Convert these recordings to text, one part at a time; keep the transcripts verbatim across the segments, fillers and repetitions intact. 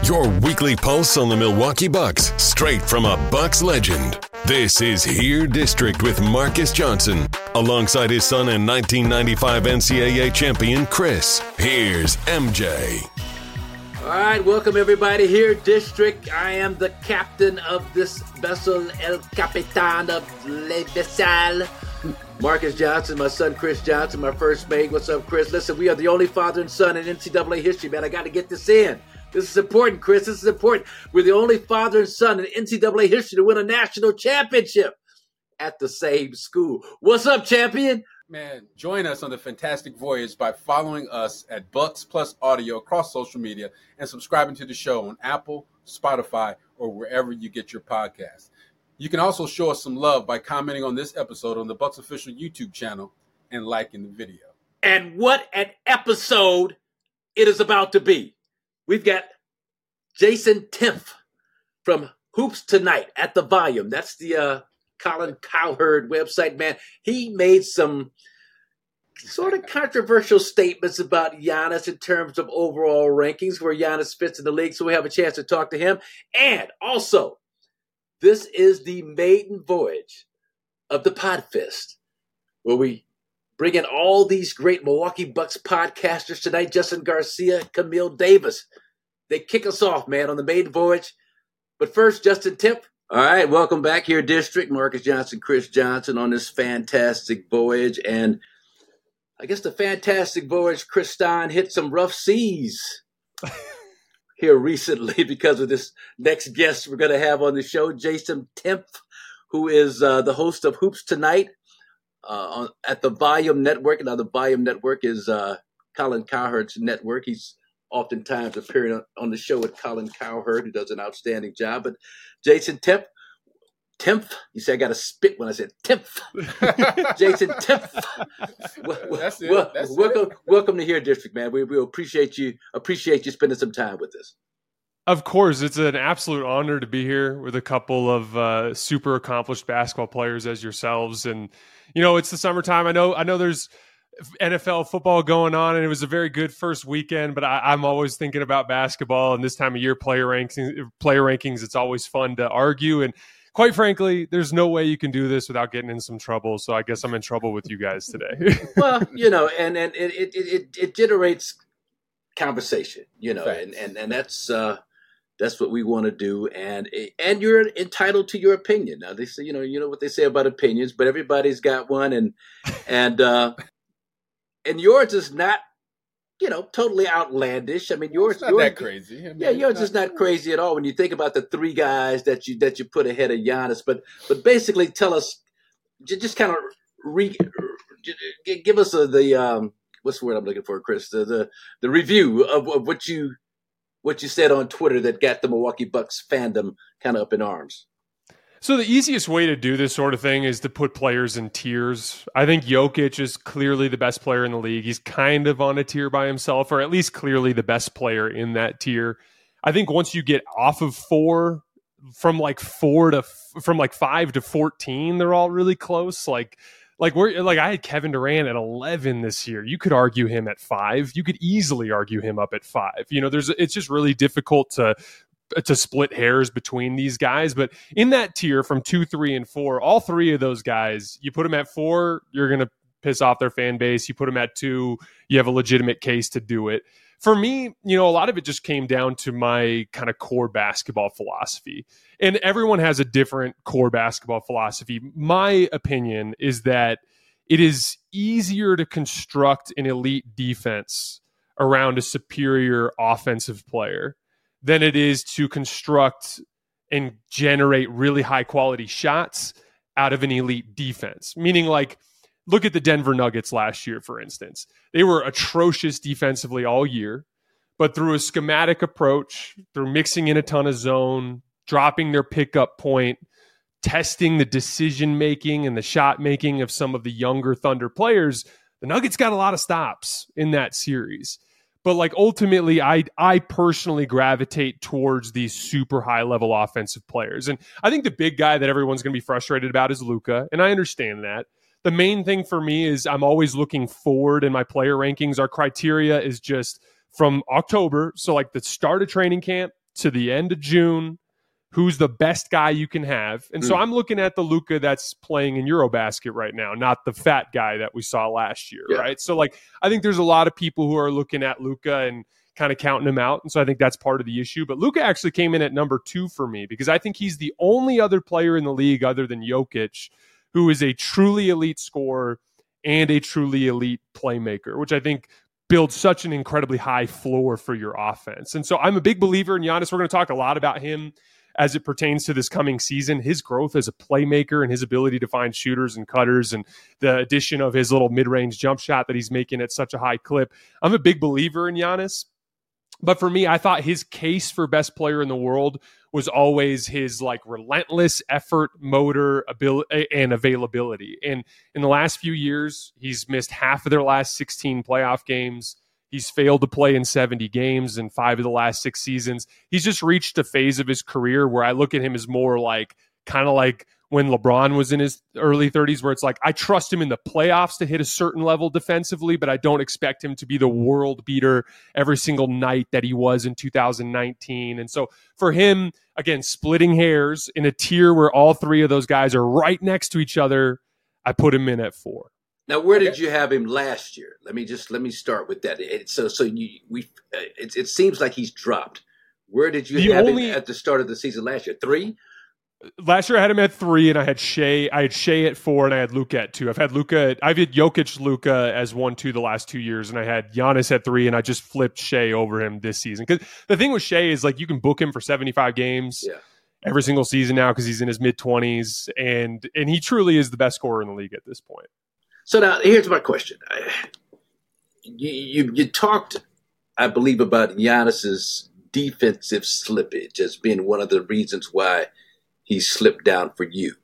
Your weekly pulse on the Milwaukee Bucks, straight from a Bucks legend. This is Here District with Marcus Johnson, alongside his son and nineteen ninety-five N C double A champion, Chris. Here's M J. All right, welcome everybody here, District. I am the captain of this vessel, El Capitan of Le Vessel. Marcus Johnson, my son Chris Johnson, my first mate. What's up, Chris? Listen, we are the only father and son in N C double A history, man. I got to get this in. This is important, Chris. This is important. We're the only father and son in N C double A history to win a national championship at the same school. What's up, champion? Man, join us on the fantastic voyage by following us at Bucks Plus Audio across social media and subscribing to the show on Apple, Spotify, or wherever you get your podcasts. You can also show us some love by commenting on this episode on the Bucks official YouTube channel and liking the video. And what an episode it is about to be. We've got Jason Timpf from Hoops Tonight at the Volume. That's the uh, Colin Cowherd website, man. He made some sort of controversial statements about Giannis in terms of overall rankings, where Giannis fits in the league, so we have a chance to talk to him. And also, this is the maiden voyage of the Podfest, where we bring in all these great Milwaukee Bucks podcasters tonight. Justin Garcia, Camille Davis. They kick us off, man, on the maiden voyage. But first, Justin Timpf. All right, welcome back here, District. Marcus Johnson, Chris Johnson on this fantastic voyage. And I guess the fantastic voyage, Chris Stein, hit some rough seas here recently because of this next guest we're going to have on the show, Jason Timpf, who is uh, the host of Hoops Tonight uh, on, at the Volume Network. Now, the Volume Network is uh, Colin Cowherd's network. He's oftentimes appearing on, on the show with Colin Cowherd, who does an outstanding job. But Jason Timpf, Timpf, you say I got to spit when I said Timpf. Jason Timpf. Well, That's it. well, That's welcome, it. welcome to Here District, man. We we appreciate you appreciate you spending some time with us. Of course, it's an absolute honor to be here with a couple of uh, super accomplished basketball players as yourselves. And you know, it's the summertime. I know I know there's N F L football going on, and it was a very good first weekend, but I, I'm always thinking about basketball, and this time of year, player rankings, player rankings, it's always fun to argue. And quite frankly, there's no way you can do this without getting in some trouble. So I guess I'm in trouble with you guys today. Well, you know, and, and it, it, it, it generates conversation, you know, and, and, and that's, uh, that's what we want to do. And, and you're entitled to your opinion. Now they say, you know, you know what they say about opinions, but everybody's got one. And, and, uh, and yours is not, you know, totally outlandish. I mean, yours, It's not yours, that crazy. I mean, yeah, yours it's is not crazy at all when you think about the three guys that you that you put ahead of Giannis. But but basically, tell us, j- just kind of re, g- give us a, the um, what's the word I'm looking for, Chris? The the, the review of, of what you what you said on Twitter that got the Milwaukee Bucks fandom kind of up in arms. So the easiest way to do this sort of thing is to put players in tiers. I think Jokic is clearly the best player in the league. He's kind of on a tier by himself, or at least clearly the best player in that tier. I think once you get off of four, from like four to from like five to fourteen, they're all really close. Like, like we're like I had Kevin Durant at eleven this year. You could argue him at five. You could easily argue him up at five. You know, there's it's just really difficult to. to split hairs between these guys. But in that tier from two, three, and four, all three of those guys, you put them at four, you're going to piss off their fan base. You put them at two, you have a legitimate case to do it. For me, you know, a lot of it just came down to my kind of core basketball philosophy. And everyone has a different core basketball philosophy. My opinion is that it is easier to construct an elite defense around a superior offensive player than it is to construct and generate really high quality shots out of an elite defense. Meaning, like, look at the Denver Nuggets last year, for instance. They were atrocious defensively all year, but through a schematic approach, through mixing in a ton of zone, dropping their pickup point, testing the decision-making and the shot-making of some of the younger Thunder players, the Nuggets got a lot of stops in that series. But like ultimately, I I personally gravitate towards these super high level offensive players. And I think the big guy that everyone's going to be frustrated about is Luka. And I understand that. The main thing for me is I'm always looking forward in my player rankings. Our criteria is just from October. So like the start of training camp to the end of June who's the best guy you can have. And mm. so I'm looking at the Luka that's playing in Eurobasket right now, not the fat guy that we saw last year, yeah. right? So, like, I think there's a lot of people who are looking at Luka and kind of counting him out. And so I think that's part of the issue. But Luka actually came in at number two for me because I think he's the only other player in the league other than Jokic who is a truly elite scorer and a truly elite playmaker, which I think builds such an incredibly high floor for your offense. And so I'm a big believer in Giannis. We're going to talk a lot about him as it pertains to this coming season. His growth as a playmaker and his ability to find shooters and cutters and the addition of his little mid-range jump shot that he's making at such a high clip. I'm a big believer in Giannis. But for me, I thought his case for best player in the world was always his like relentless effort, motor, ability, and availability. And in the last few years, he's missed half of their last sixteen playoff games. He's failed to play in seventy games in five of the last six seasons. He's just reached a phase of his career where I look at him as more like kind of like when LeBron was in his early thirties, where it's like, I trust him in the playoffs to hit a certain level defensively, but I don't expect him to be the world beater every single night that he was in two thousand nineteen. And so for him, again, splitting hairs in a tier where all three of those guys are right next to each other, I put him in at four. Now, where did you have him last year? Let me just let me start with that. It, so, so you we uh, it, it seems like he's dropped. Where did you the have only, him at the start of the season last year? Three. Last year I had him at three, and I had Shea. I had Shea at four, and I had Luka at two. I've had Luka. I've had Jokic, Luka as one, two the last two years, and I had Giannis at three, and I just flipped Shea over him this season. Because the thing with Shea is like you can book him for seventy-five games yeah. every every single season now because he's in his mid twenties, and and he truly is the best scorer in the league at this point. So now here's my question. You, you, you talked, I believe, about Giannis's defensive slippage as being one of the reasons why he slipped down for you.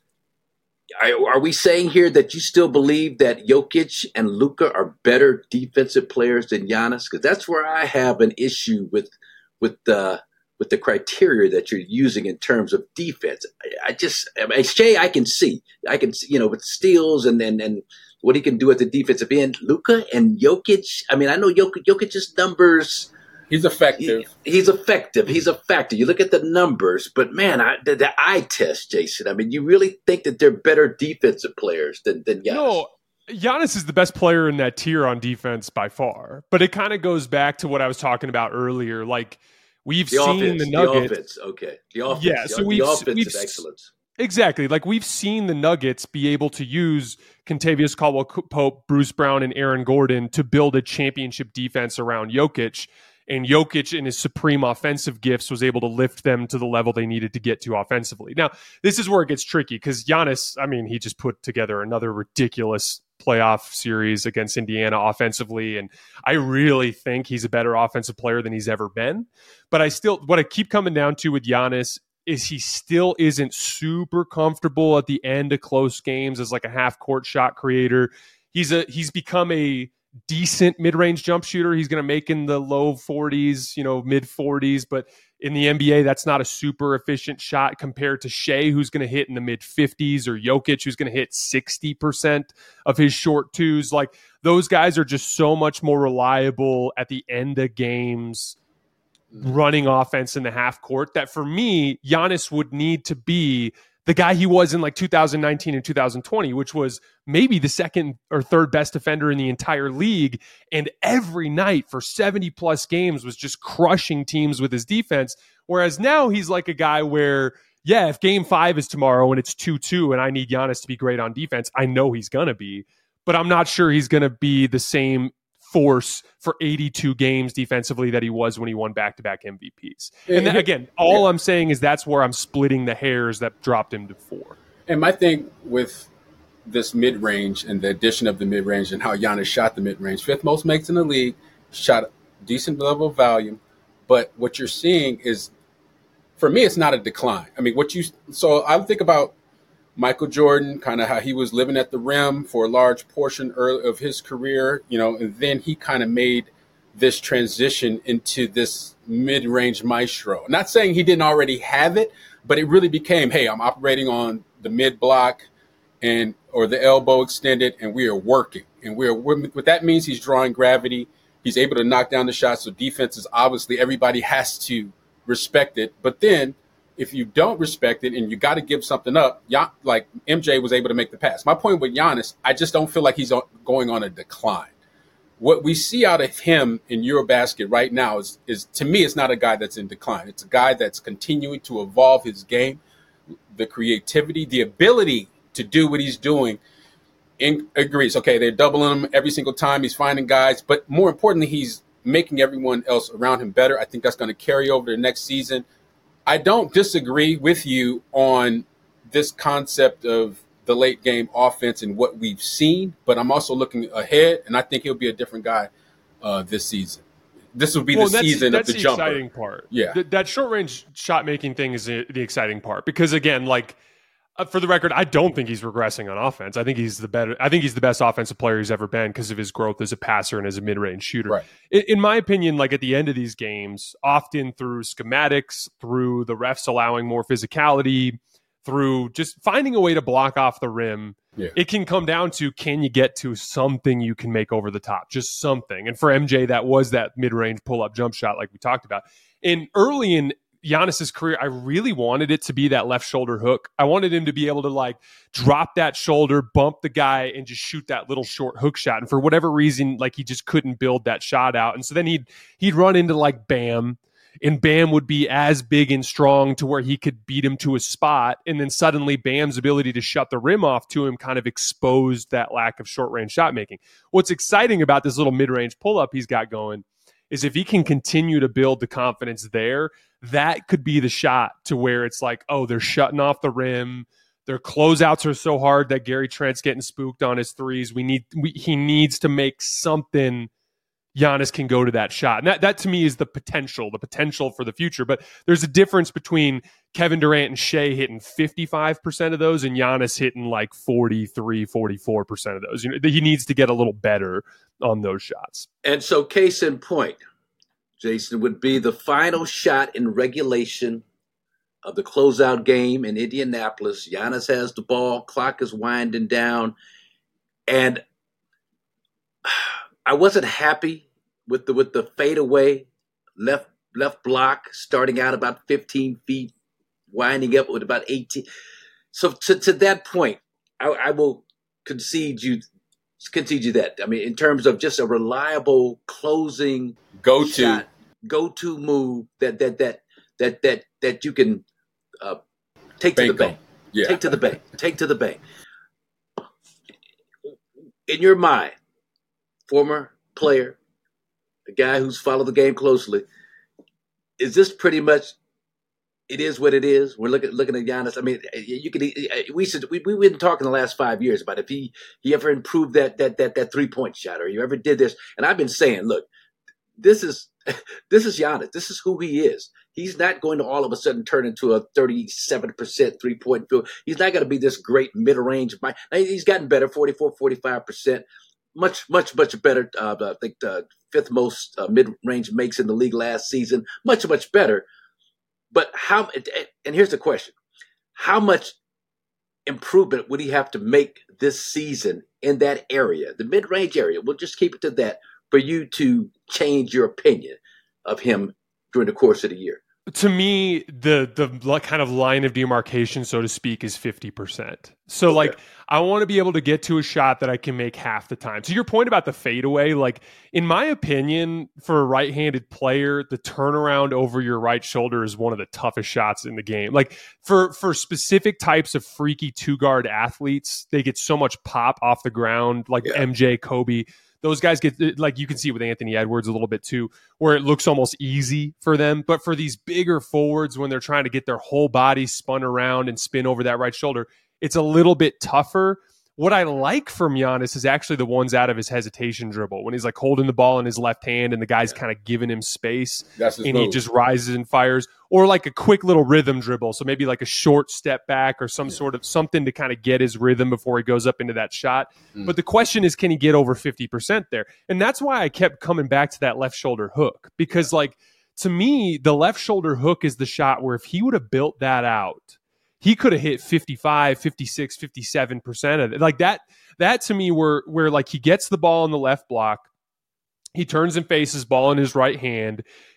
Are, are we saying here that you still believe that Jokic and Luka are better defensive players than Giannis? Because that's where I have an issue with with the with the criteria that you're using in terms of defense. I, I just, I mean, Shea, I can see, I can see, you know, with steals and then and, and what he can do at the defensive end. Luka and Jokic. I mean, I know Jokic, Jokic's numbers. He's effective. He, he's effective. He's a factor. You look at the numbers, but man, I, the, the eye test, Jason. I mean, you really think that they're better defensive players than than Giannis? No, Giannis is the best player in that tier on defense by far. But it kind of goes back to what I was talking about earlier. Like we've the seen offense, the Nuggets. The offense, okay. The offense. Yeah, so the, we've, the offensive we've, excellence. Exactly. Like we've seen the Nuggets be able to use Kentavious Caldwell-Pope, Bruce Brown, and Aaron Gordon to build a championship defense around Jokic. And Jokic, in his supreme offensive gifts, was able to lift them to the level they needed to get to offensively. Now, this is where it gets tricky because Giannis, I mean, he just put together another ridiculous playoff series against Indiana offensively. And I really think he's a better offensive player than he's ever been. But I still, what I keep coming down to with Giannis is he still isn't super comfortable at the end of close games as like a half court shot creator. He's a, he's become a decent mid-range jump shooter. He's going to make in the low forties, you know, mid forties, but in the N B A, that's not a super efficient shot compared to Shea, who's going to hit in the mid fifties, or Jokic, who's going to hit sixty percent of his short twos. Like those guys are just so much more reliable at the end of games, running offense in the half court, that for me, Giannis would need to be the guy he was in like two thousand nineteen and two thousand twenty, which was maybe the second or third best defender in the entire league. And every night for seventy plus games was just crushing teams with his defense. Whereas now he's like a guy where, yeah, if game five is tomorrow and it's two two and I need Giannis to be great on defense, I know he's going to be, but I'm not sure he's going to be the same force for eighty-two games defensively that he was when he won back-to-back M V Ps. And then, again, all yeah. I'm saying is that's where I'm splitting the hairs that dropped him to four. And my thing with this mid-range and the addition of the mid-range and how Giannis shot the mid-range, fifth most makes in the league, shot a decent level of volume. But what you're seeing is, for me, it's not a decline. I mean, what you so I think about Michael Jordan, kind of how he was living at the rim for a large portion of his career, you know, and then he kind of made this transition into this mid-range maestro. Not saying he didn't already have it, but it really became, hey, I'm operating on the mid block and or the elbow extended, and we are working. And we're what that means, he's drawing gravity. He's able to knock down the shots. So defense is obviously everybody has to respect it. But then if you don't respect it and you got to give something up, like M J was able to make the pass. My point with Giannis, I just don't feel like he's going on a decline. What we see out of him in Eurobasket right now is, is, to me, it's not a guy that's in decline. It's a guy that's continuing to evolve his game, the creativity, the ability to do what he's doing. In, agrees. Okay, they're doubling him every single time. He's finding guys. But more importantly, he's making everyone else around him better. I think that's going to carry over to the next season. I don't disagree with you on this concept of the late game offense and what we've seen, but I'm also looking ahead, and I think he'll be a different guy uh, this season. This will be well, the that's, season that's of the, the jumper. Exciting part. Yeah, Th- that short range shot making thing is the, the exciting part because again, like uh, for the record, I don't think he's regressing on offense. I think he's the better. I think he's the best offensive player he's ever been because of his growth as a passer and as a mid range shooter. Right. In, in my opinion, like at the end of these games, often through schematics, through the refs allowing more physicality, through just finding a way to block off the rim. Yeah. It can come down to, can you get to something you can make over the top, just something. And for M J, that was that mid-range pull-up jump shot like we talked about. And early in Giannis's career, I really wanted it to be that left shoulder hook. I wanted him to be able to like drop that shoulder, bump the guy, and just shoot that little short hook shot. And for whatever reason, like he just couldn't build that shot out. And so then he'd he'd run into like Bam, and Bam would be as big and strong to where he could beat him to a spot. And then suddenly Bam's ability to shut the rim off to him kind of exposed that lack of short-range shot making. What's exciting about this little mid-range pull-up he's got going is if he can continue to build the confidence there, that could be the shot to where it's like, oh, they're shutting off the rim. Their closeouts are so hard that Gary Trent's getting spooked on his threes. We need we, he needs to make something Giannis can go to that shot. And that, that to me is the potential, the potential for the future. But there's a difference between Kevin Durant and Shea hitting fifty-five percent of those and Giannis hitting like forty-three, forty-four percent of those. You know, he needs to get a little better on those shots. And so case in point, Jason, would be the final shot in regulation of the closeout game in Indianapolis. Giannis has the ball, clock is winding down, and I wasn't happy with the with the fadeaway left left block starting out about fifteen feet, winding up with about eighteen. So to, to that point, I, I will concede you concede you that. I mean, in terms of just a reliable closing go to go to move that that that that that that you can uh, take bank to the bank, yeah. take to the bank, take to the bank. In your mind, former player, a guy who's followed the game closely, is this pretty much? It is what it is. We're looking looking at Giannis. I mean, you could we should we we've been talking the last five years about if he he ever improved that that that that three point shot or you ever did this. And I've been saying, look, this is this is Giannis. This is who he is. He's not going to all of a sudden turn into a thirty-seven percent three point field. He's not going to be this great mid range. He's gotten better, forty-four, forty-five percent. Much, much, much better. Uh, I think the fifth most uh, mid-range makes in the league last season. Much, much better. But how? And here's the question: how much improvement would he have to make this season in that area, the mid-range area? We'll just keep it to that for you to change your opinion of him during the course of the year. To me, the the kind of line of demarcation, so to speak, is fifty percent. So, okay. like, I want to be able to get to a shot that I can make half the time. To your point about the fadeaway, like, in my opinion, for a right-handed player, the turnaround over your right shoulder is one of the toughest shots in the game. Like, for, for specific types of freaky two-guard athletes, they get so much pop off the ground, like yeah. M J, Kobe. Those guys get, like you can see with Anthony Edwards a little bit too, where it looks almost easy for them. But for these bigger forwards, when they're trying to get their whole body spun around and spin over that right shoulder, it's a little bit tougher. What I like from Giannis is actually the ones out of his hesitation dribble, when he's like holding the ball in his left hand and the guy's yeah. kind of giving him space and move. He just rises and fires, or like a quick little rhythm dribble. So maybe like a short step back or some yeah. sort of something to kind of get his rhythm before he goes up into that shot. Mm. But the question is, can he get over fifty percent there? And that's why I kept coming back to that left shoulder hook, because like, to me, the left shoulder hook is the shot where if he would have built that out, he could have hit fifty-five, fifty-six, fifty-seven percent of it. Like that, that to me, where, where like he gets the ball in the left block, he turns and faces ball in his right hand,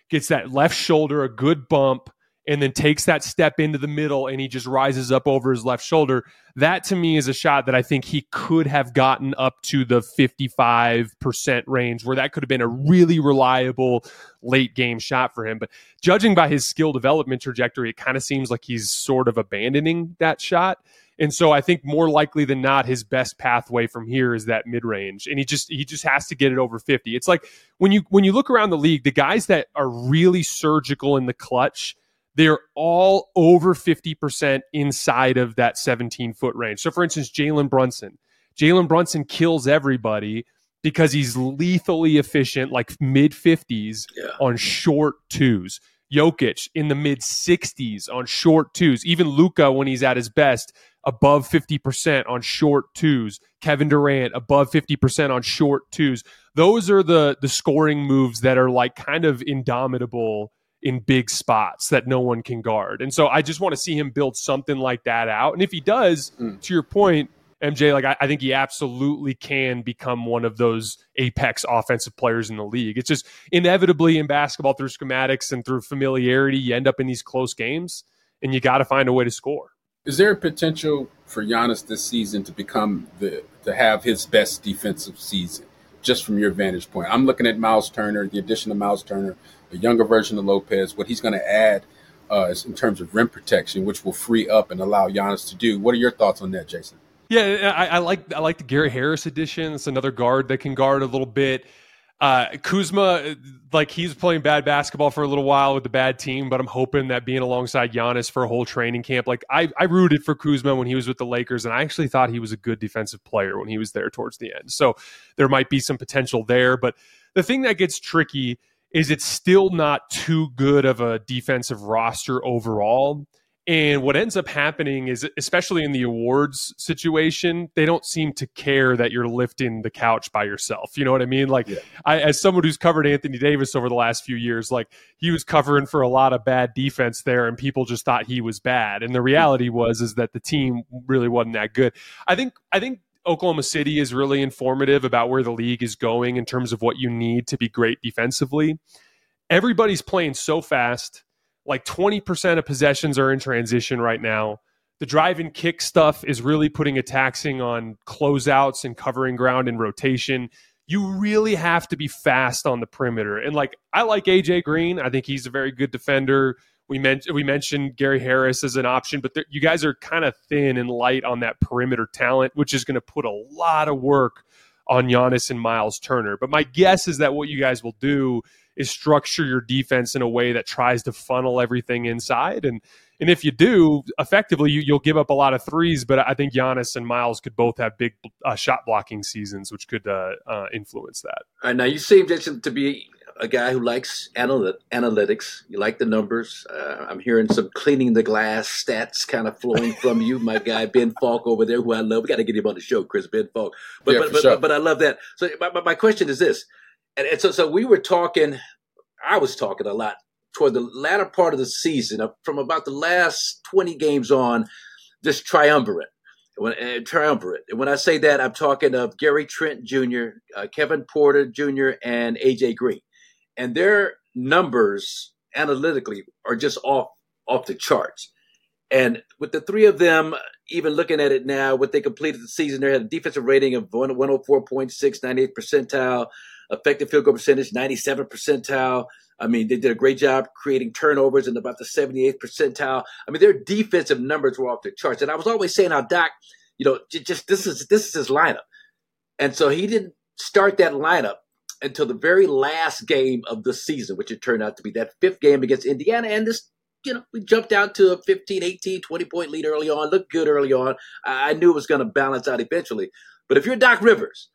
gets that left shoulder, a good bump, and then takes that step into the middle and he just rises up over his left shoulder. That to me is a shot that I think he could have gotten up to the fifty-five percent range where that could have been a really reliable late game shot for him. But judging by his skill development trajectory, it kind of seems like he's sort of abandoning that shot. And so I think more likely than not, his best pathway from here is that mid-range. And he just he just has to get it over fifty. It's like when you when you look around the league, the guys that are really surgical in the clutch, they're all over fifty percent inside of that seventeen-foot range. So, for instance, Jalen Brunson. Jalen Brunson kills everybody because he's lethally efficient, like mid-fifties yeah. on short twos. Jokic in the mid-sixties on short twos. Even Luka, when he's at his best, above fifty percent on short twos. Kevin Durant, above fifty percent on short twos. Those are the, the scoring moves that are like kind of indomitable in big spots that no one can guard. And so I just want to see him build something like that out. And if he does, mm. to your point, M J, like I, I think he absolutely can become one of those apex offensive players in the league. It's just inevitably in basketball through schematics and through familiarity, you end up in these close games and you got to find a way to score. Is there a potential for Giannis this season to become the, to have his best defensive season? Just from your vantage point, I'm looking at Miles Turner, the addition of Miles Turner, a younger version of Lopez, what he's going to add uh, in terms of rim protection, which will free up and allow Giannis to do. What are your thoughts on that, Jason? Yeah, I, I like I like the Gary Harris addition. It's another guard that can guard a little bit. Uh, Kuzma, like he's playing bad basketball for a little while with the bad team, but I'm hoping that being alongside Giannis for a whole training camp, like I, I rooted for Kuzma when he was with the Lakers, and I actually thought he was a good defensive player when he was there towards the end. So there might be some potential there. But the thing that gets tricky is it's still not too good of a defensive roster overall. And what ends up happening is, especially in the awards situation, they don't seem to care that you're lifting the couch by yourself. You know what I mean? Like, yeah. I, as someone who's covered Anthony Davis over the last few years, like he was covering for a lot of bad defense there, and people just thought he was bad. And the reality was is that the team really wasn't that good. I think. I think. Oklahoma City is really informative about where the league is going in terms of what you need to be great defensively. Everybody's playing so fast. Like twenty percent of possessions are in transition right now. The drive and kick stuff is really putting a taxing on closeouts and covering ground in rotation. You really have to be fast on the perimeter. And like, I like A J Green. I think he's a very good defender. We, men- we mentioned Gary Harris as an option, but you guys are kind of thin and light on that perimeter talent, which is going to put a lot of work on Giannis and Miles Turner. But my guess is that what you guys will do is structure your defense in a way that tries to funnel everything inside. And and if you do, effectively, you, you'll give up a lot of threes, but I think Giannis and Miles could both have big uh, shot blocking seasons, which could uh, uh, influence that. All right, now you seem to be a guy who likes analy- analytics. You like the numbers. Uh, I'm hearing some cleaning the glass stats kind of flowing from you, my guy Ben Falk over there, who I love. We got to get him on the show, Chris Ben Falk. But yeah, but, but, sure. but I love that. So my, my question is this. And, and so, so we were talking, I was talking a lot toward the latter part of the season, uh, from about the last twenty games on, this triumvirate. When, uh, triumvirate. And when I say that, I'm talking of Gary Trent Junior, uh, Kevin Porter Junior, and A J Green. And their numbers analytically are just off, off the charts. And with the three of them, even looking at it now, what they completed the season, they had a defensive rating of one oh four point six, ninety-eighth percentile, effective field goal percentage, ninety-seventh percentile. I mean, they did a great job creating turnovers in about the seventy-eighth percentile. I mean, their defensive numbers were off the charts. And I was always saying how Doc, you know, just this is this is his lineup. And so he didn't start that lineup until the very last game of the season, which it turned out to be that fifth game against Indiana. And this, you know, we jumped out to a fifteen, eighteen, twenty point lead early on, looked good early on. I knew it was going to balance out eventually. But if you're Doc Rivers,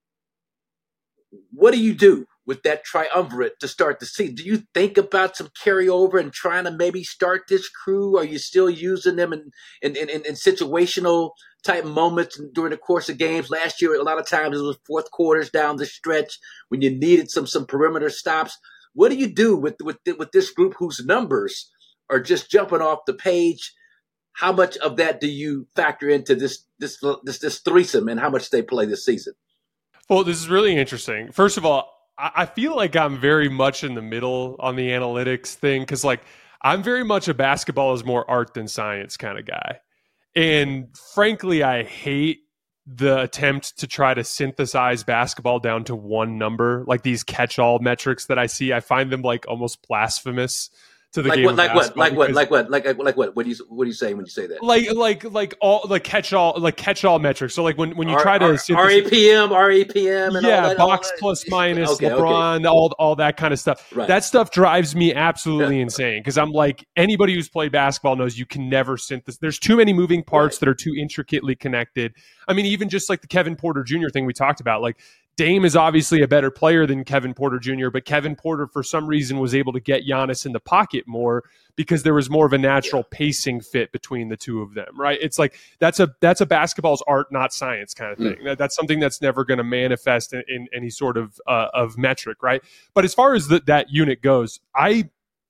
what do you do with that triumvirate to start the season? Do you think about some carryover and trying to maybe start this crew? Are you still using them in, in, in, in situational type moments during the course of games? Last year, a lot of times it was fourth quarters down the stretch when you needed some some perimeter stops. What do you do with with with this group whose numbers are just jumping off the page? How much of that do you factor into this this this this threesome and how much they play this season? Well, this is really interesting. First of all, I feel like I'm very much in the middle on the analytics thing because, like, I'm very much a basketball is more art than science kind of guy. And frankly, I hate the attempt to try to synthesize basketball down to one number, like these catch-all metrics that I see. I find them like almost blasphemous to the like game. What, of like what? Like what? because, like what? Like like what? What do you what do you say when you say that? Like like like all like catch-all like catch-all metrics. So like when, when you R, try to R, synthesize, R A P M, R A P M, and yeah, all that, box all that. plus minus, Okay, LeBron, okay. all all that kind of stuff. Right. That stuff drives me absolutely insane because I'm like, anybody who's played basketball knows you can never synthesize. There's too many moving parts Right. that are too intricately connected. I mean, even just like the Kevin Porter Junior thing we talked about, like Dame is obviously a better player than Kevin Porter Junior, but Kevin Porter, for some reason, was able to get Giannis in the pocket more because there was more of a natural Yeah. pacing fit between the two of them, right? It's like that's a that's a basketball's art, not science kind of thing. Mm. That, that's something that's never going to manifest in, in any sort of uh, of metric, right? But as far as the, that unit goes, I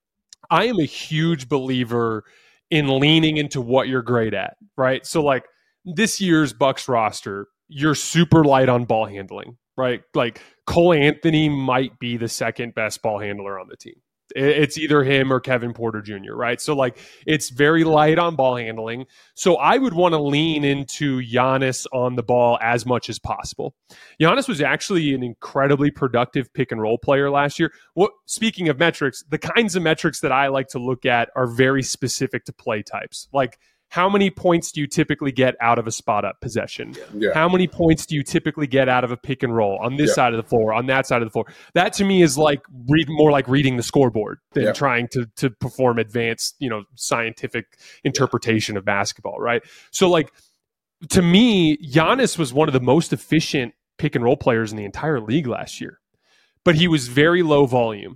I am a huge believer in leaning into what you're great at, right? So like this year's Bucks roster, you're super light on ball handling, right? Like Cole Anthony might be the second best ball handler on the team. It's either him or Kevin Porter Junior, right? So like it's very light on ball handling. So I would want to lean into Giannis on the ball as much as possible. Giannis was actually an incredibly productive pick and roll player last year. What, speaking of metrics, the kinds of metrics that I like to look at are very specific to play types. Like, how many points do you typically get out of a spot up possession? Yeah. How many points do you typically get out of a pick and roll on this Yeah. side of the floor, on that side of the floor? That to me is like read more like reading the scoreboard than Yeah. trying to to perform advanced, you know, scientific interpretation of basketball, right? So like to me, Giannis was one of the most efficient pick and roll players in the entire league last year. But he was very low volume.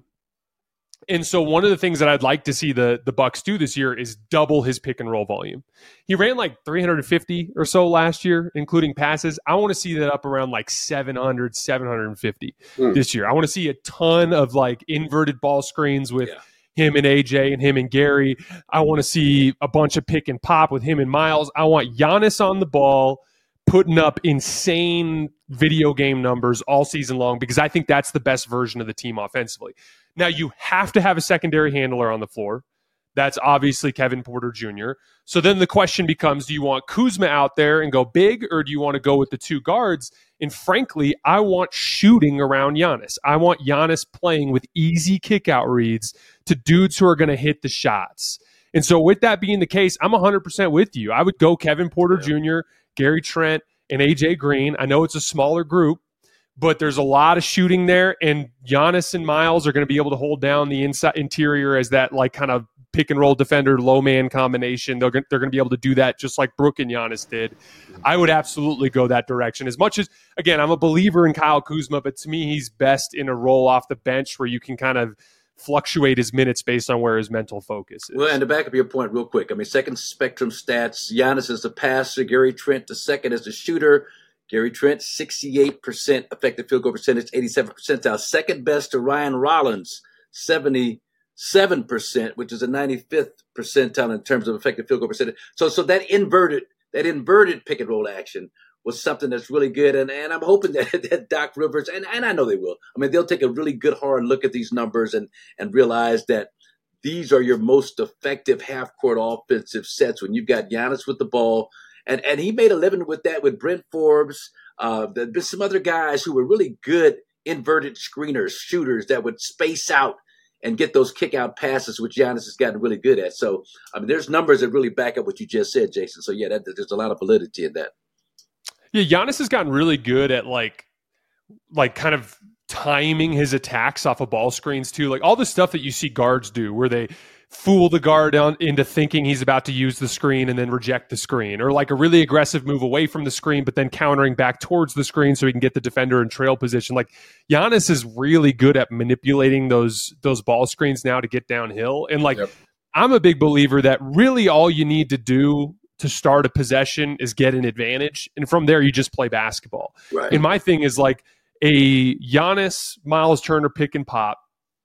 And so one of the things that I'd like to see the, the Bucks do this year is double his pick and roll volume. He ran like three hundred fifty or so last year, including passes. I want to see that up around like seven hundred, seven hundred fifty Mm. this year. I want to see a ton of like inverted ball screens with Yeah. him and A J and him and Gary. I want to see a bunch of pick and pop with him and Miles. I want Giannis on the ball, putting up insane video game numbers all season long because I think that's the best version of the team offensively. Now, you have to have a secondary handler on the floor. That's obviously Kevin Porter Junior So then the question becomes, do you want Kuzma out there and go big, or do you want to go with the two guards? And frankly, I want shooting around Giannis. I want Giannis playing with easy kick-out reads to dudes who are going to hit the shots. And so with that being the case, I'm one hundred percent with you. I would go Kevin Porter Yeah. Junior, Gary Trent, and A J Green. I know it's a smaller group, but there's a lot of shooting there, and Giannis and Miles are going to be able to hold down the inside interior as that like kind of pick and roll defender, low man combination. They're going, they're going to be able to do that just like Brooke and Giannis did. I would absolutely go that direction. As much as, again, I'm a believer in Kyle Kuzma, but to me, he's best in a role off the bench where you can kind of fluctuate his minutes based on where his mental focus is. Well, and to back up your point real quick, I mean, second spectrum stats, Giannis is the passer, Gary Trent the second as the shooter. Gary Trent, sixty-eight percent effective field goal percentage, eighty-seven percentile. Second best to Ryan Rollins, seventy-seven percent, which is a ninety-fifth percentile in terms of effective field goal percentage. So, so that inverted, that inverted pick and roll action was something that's really good. And, and I'm hoping that, that Doc Rivers, and, and I know they will, I mean, they'll take a really good hard look at these numbers and, and realize that these are your most effective half-court offensive sets when you've got Giannis with the ball. And and he made a living with that with Brent Forbes. Uh, there's been some other guys who were really good inverted screeners, shooters that would space out and get those kick-out passes, which Giannis has gotten really good at. So, I mean, there's numbers that really back up what you just said, Jason. So, yeah, that, there's a lot of validity in that. Yeah, Giannis has gotten really good at like, like kind of timing his attacks off of ball screens too. Like all the stuff that you see guards do where they fool the guard on, into thinking he's about to use the screen and then reject the screen, or like a really aggressive move away from the screen, but then countering back towards the screen so he can get the defender in trail position. Like Giannis is really good at manipulating those, those ball screens now to get downhill. And like, Yep. I'm a big believer that really all you need to do to start a possession is get an advantage. And from there, you just play basketball. Right. And my thing is like a Giannis, Miles Turner pick and pop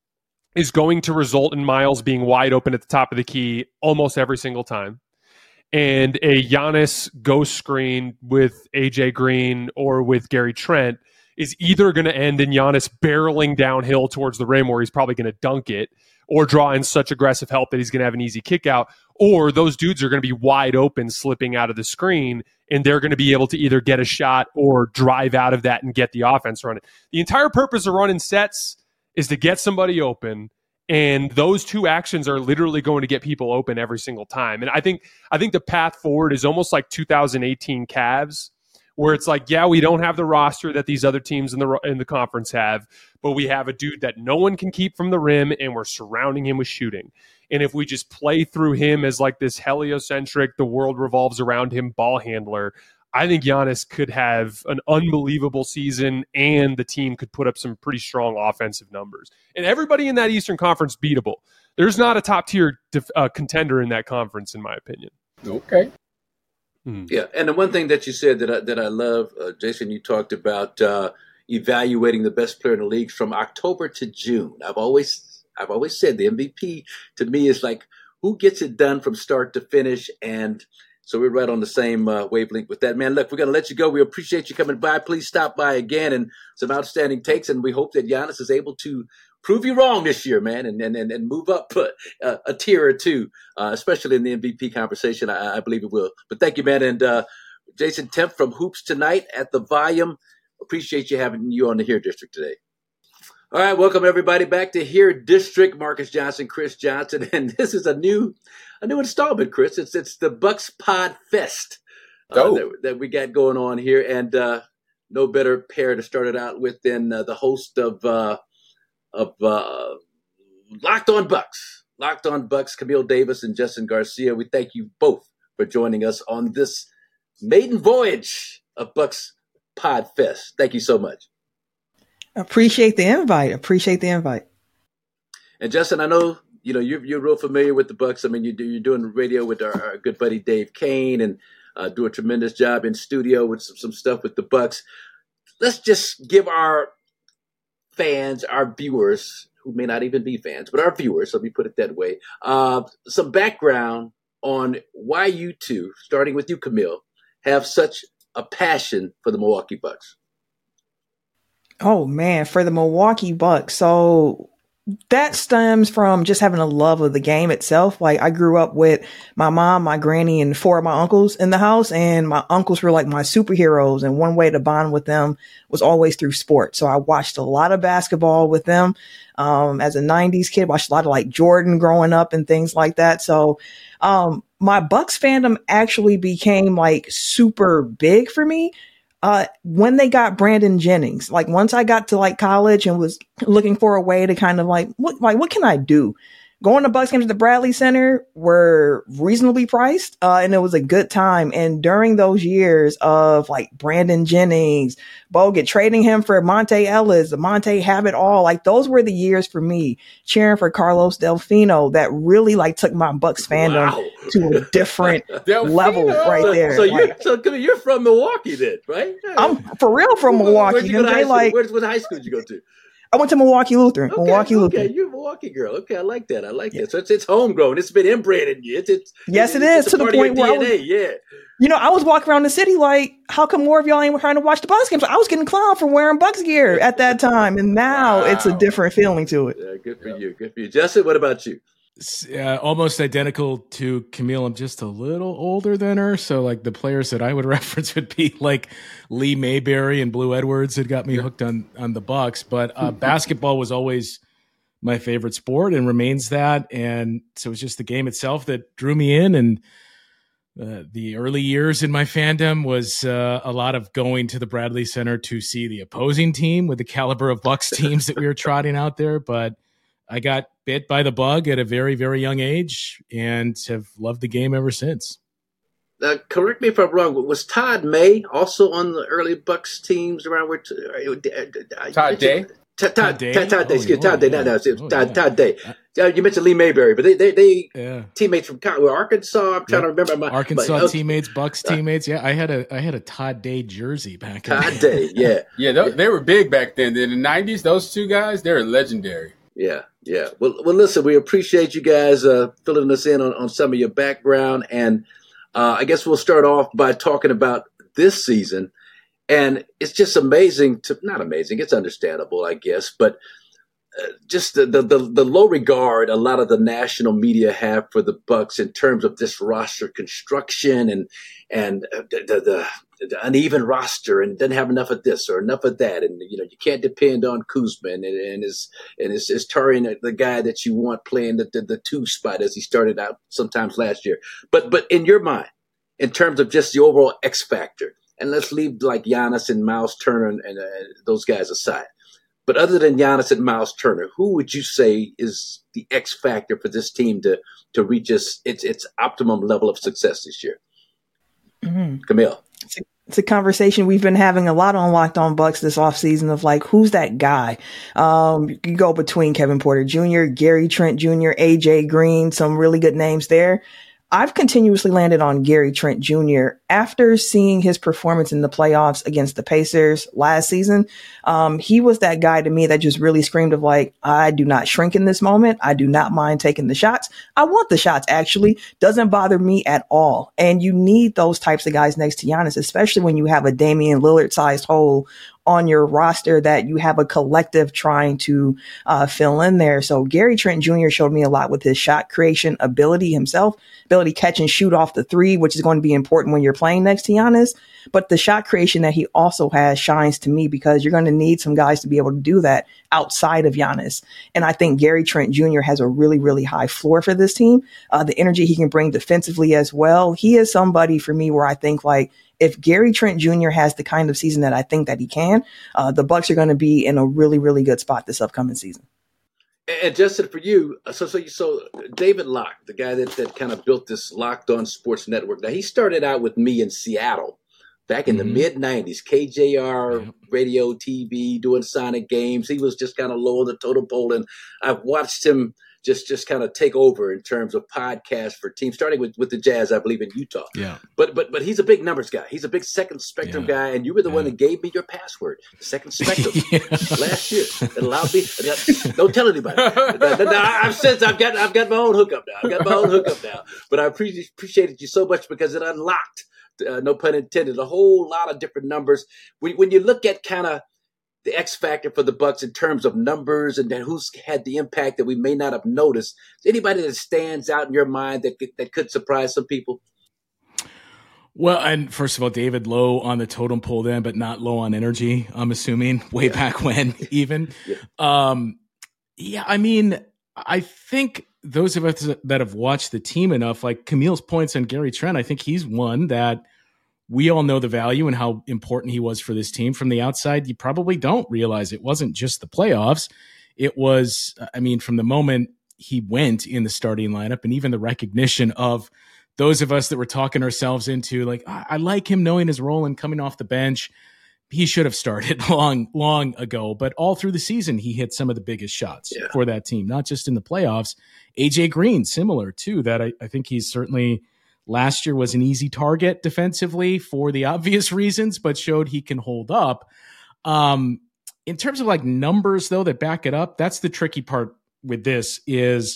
is going to result in Miles being wide open at the top of the key almost every single time. And a Giannis ghost screen with A J Green or with Gary Trent is either going to end in Giannis barreling downhill towards the rim where he's probably going to dunk it, or draw in such aggressive help that he's going to have an easy kick out, or those dudes are going to be wide open slipping out of the screen, and they're going to be able to either get a shot or drive out of that and get the offense running. The entire purpose of running sets is to get somebody open, and those two actions are literally going to get people open every single time. And I think I think the path forward is almost like two thousand eighteen Cavs, where it's like, yeah, we don't have the roster that these other teams in the in the conference have, but we have a dude that no one can keep from the rim, and we're surrounding him with shooting. And if we just play through him as like this heliocentric, the world revolves around him ball handler, I think Giannis could have an unbelievable season, and the team could put up some pretty strong offensive numbers. And everybody in that Eastern Conference beatable. There's not a top-tier def- uh, contender in that conference, in my opinion. Okay. Hmm. Yeah, and the one thing that you said that I, that I love, uh, Jason, you talked about uh, evaluating the best player in the league from October to June. I've always I've always said the M V P to me is like who gets it done from start to finish, and so we're right on the same uh, wavelength with that. Man, look, we're going to let you go. We appreciate you coming by. Please stop by again, and some outstanding takes, and we hope that Giannis is able to prove you wrong this year, man, and and, and move up uh, a tier or two, uh, especially in the M V P conversation. I, I believe it will. But thank you, man. And uh, Jason Timpf from Hoops Tonight at the Volume. Appreciate you having you on the Here District today. All right, welcome everybody back to Here District. Marcus Johnson, Chris Johnson, and this is a new a new installment, Chris. It's it's the Bucks Pod Fest uh, oh. that, that we got going on here, and uh, no better pair to start it out with than uh, the host of. Uh, of uh, Locked On Bucks. Locked On Bucks, Camille Davis and Justin Garcia. We thank you both for joining us on this maiden voyage of Bucks Pod Fest. Thank you so much. Appreciate the invite. Appreciate the invite. And Justin, I know you know you're you're real familiar with the Bucks. I mean, you do you're doing radio with our, our good buddy Dave Kane, and uh, do a tremendous job in studio with some, some stuff with the Bucks. Let's just give our fans, our viewers, who may not even be fans, but our viewers, let me put it that way, uh, some background on why you two, starting with you, Camille, have such a passion for the Milwaukee Bucks. Oh, man, for the Milwaukee Bucks. So that stems from just having a love of the game itself. Like, I grew up with my mom, my granny, and four of my uncles in the house, and my uncles were like my superheroes. And one way to bond with them was always through sports. So I watched a lot of basketball with them. Um, as a nineties kid, watched a lot of like Jordan growing up and things like that. So, um, my Bucks fandom actually became like super big for me. Uh, when they got Brandon Jennings, like once I got to like college and was looking for a way to kind of like, what, like, what can I do? Going to Bucks games at the Bradley Center were reasonably priced, uh, and it was a good time. And during those years of like Brandon Jennings, Bogut, trading him for Monte Ellis, Monte Have It All, like those were the years for me cheering for Carlos Delfino that really like took my Bucks fandom wow. to a different level right so, there. So like, you're so you're from Milwaukee then, right? I'm for real from Milwaukee. Where'd you go to high school? Like, Where's, what high school did you go to? I went to Milwaukee Lutheran. Okay, Milwaukee okay, Lutheran. you're a Milwaukee girl. Okay, I like that. I like yeah. that. So it's it's homegrown. It's been inbred in you. It's, it's yes, it's, it is it's to the point where I was, yeah. You know, I was walking around the city like, how come more of y'all ain't trying to watch the Bucks games? I was getting clowned for wearing Bucks gear at that time, and now wow. it's a different feeling to it. Yeah, good for yeah. you. Good for you, Justin. What about you? Uh, almost identical to Camille. I'm just a little older than her. So like the players that I would reference would be like Lee Mayberry and Blue Edwards that got me hooked on, on the Bucks. But uh, basketball was always my favorite sport and remains that. And so it was just the game itself that drew me in. And uh, the early years in my fandom was uh, a lot of going to the Bradley Center to see the opposing team with the caliber of Bucks teams that we were trotting out there. But I got bit by the bug at a very, very young age and have loved the game ever since. Uh, correct me if I'm wrong, but was Todd May also on the early Bucks teams around where? T- Todd Day? Todd, Todd Day? Todd, Todd Day, excuse oh, Todd Day, yeah. no, no, oh, Todd, yeah. Todd Day. Uh, you mentioned Lee Mayberry, but they, they, they yeah. teammates from well, Arkansas. I'm trying yep. to remember. My, Arkansas but, okay. teammates, Bucks teammates. Yeah, I had a I had a Todd Day jersey back in Todd Day, yeah. yeah, they, they were big back then. In the nineties, those two guys, they were legendary. Yeah, yeah. Well, well, listen, we appreciate you guys uh, filling us in on, on some of your background. And uh, I guess we'll start off by talking about this season. And it's just amazing to, not amazing, it's understandable, I guess, but uh, just the, the, the, the low regard a lot of the national media have for the Bucks in terms of this roster construction and, and the, the, the, the uneven roster and doesn't have enough of this or enough of that. And, you know, you can't depend on Kuzma and, and is, and is, is Taurean the guy that you want playing the, the, the two spot as he started out sometimes last year. But, but in your mind, in terms of just the overall X factor, and let's leave like Giannis and Miles Turner and, and uh, those guys aside. But other than Giannis and Miles Turner, who would you say is the X factor for this team to to reach its its, its optimum level of success this year? Mm-hmm. Camille. It's a, it's a conversation we've been having a lot on Locked On Bucks this offseason of like, who's that guy? Um, you can go between Kevin Porter Junior, Gary Trent Junior, A J Green, some really good names there. I've continuously landed on Gary Trent Junior after seeing his performance in the playoffs against the Pacers last season. Um, he was that guy to me that just really screamed of like, I do not shrink in this moment. I do not mind taking the shots. I want the shots, actually. Doesn't bother me at all. And you need those types of guys next to Giannis, especially when you have a Damian Lillard sized hole on your roster that you have a collective trying to uh, fill in there. So Gary Trent Junior showed me a lot with his shot creation ability himself, ability to catch and shoot off the three, which is going to be important when you're playing next to Giannis. But the shot creation that he also has shines to me because you're going to need some guys to be able to do that outside of Giannis. And I think Gary Trent Junior has a really, really high floor for this team. Uh, the energy he can bring defensively as well. He is somebody for me where I think like, if Gary Trent Junior has the kind of season that I think that he can, uh, the Bucks are going to be in a really, really good spot this upcoming season. And Justin, for you, so so so David Locke, the guy that, that kind of built this Locked On Sports Network. Now he started out with me in Seattle back in mm-hmm. the mid nineties, K J R, yep. radio, T V, doing Sonic games. He was just kind of low on the totem pole, and I've watched him just just kind of take over in terms of podcasts for teams, starting with, with the Jazz, I believe, in Utah. Yeah. But but but he's a big numbers guy. He's a big Second Spectrum yeah. guy, and you were the yeah. one that gave me your password, the Second Spectrum, yeah. last year. It allowed me. Don't tell anybody. Now, I've since I've got I've got my own hookup now. I've got my own hookup now. But I appreciate appreciated you so much because it unlocked, uh, no pun intended, a whole lot of different numbers. When when you look at kind of the X factor for the Bucks in terms of numbers and then who's had the impact that we may not have noticed. Is anybody that stands out in your mind that could, that could surprise some people? Well, and first of all, David low on the totem pole then, but not low on energy, I'm assuming, way yeah. back when even. yeah. Um, yeah, I mean, I think those of us that have watched the team enough, like Camille's points on Gary Trent, I think he's one that we all know the value and how important he was for this team. From the outside, you probably don't realize it wasn't just the playoffs. It was, I mean, from the moment he went in the starting lineup and even the recognition of those of us that were talking ourselves into like, I, I like him knowing his role and coming off the bench. He should have started long, long ago, but all through the season, he hit some of the biggest shots yeah. for that team, not just in the playoffs. A J Green, similar too, that I, I think he's certainly last year was an easy target defensively for the obvious reasons, but showed he can hold up. Um, in terms of like numbers though, that back it up, that's the tricky part with this is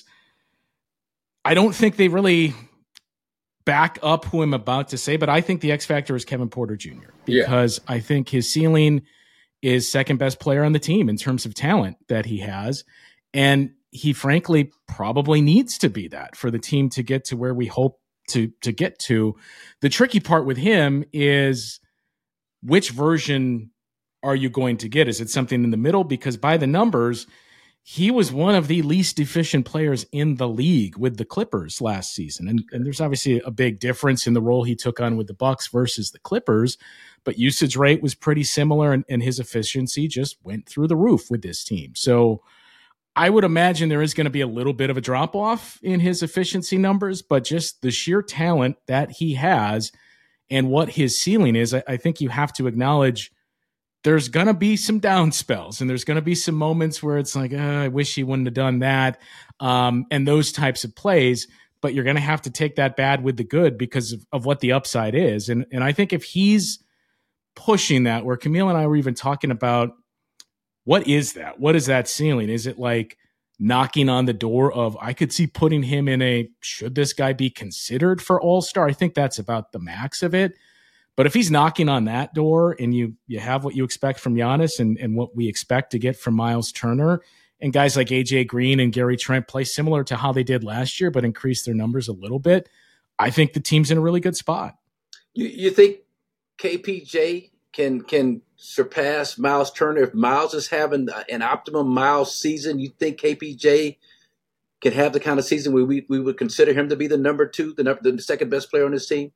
I don't think they really back up who I'm about to say, but I think the X factor is Kevin Porter Junior because yeah. I think his ceiling is second best player on the team in terms of talent that he has. And he frankly probably needs to be that for the team to get to where we hope to to get to. The tricky part with him is which version are you going to get? Is it something in the middle? Because by the numbers, he was one of the least efficient players in the league with the Clippers last season. And, and there's obviously a big difference in the role he took on with the Bucks versus the Clippers, but usage rate was pretty similar and, and his efficiency just went through the roof with this team. So I would imagine there is going to be a little bit of a drop off in his efficiency numbers, but just the sheer talent that he has and what his ceiling is, I, I think you have to acknowledge there's going to be some down spells and there's going to be some moments where it's like, oh, I wish he wouldn't have done that. Um, and those types of plays, but you're going to have to take that bad with the good because of, of what the upside is. And, and I think if he's pushing that, where Camille and I were even talking about, what is that? What is that ceiling? Is it like knocking on the door of, I could see putting him in a, should this guy be considered for All-Star? I think that's about the max of it. But if he's knocking on that door and you you have what you expect from Giannis and, and what we expect to get from Miles Turner, and guys like A J Green and Gary Trent play similar to how they did last year, but increase their numbers a little bit, I think the team's in a really good spot. You, you think K P J can can surpass Miles Turner? If Miles is having an optimum Miles season, you think K P J can have the kind of season where we, we would consider him to be the number two, the, number, the second best player on this team?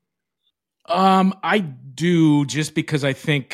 Um, I do, just because I think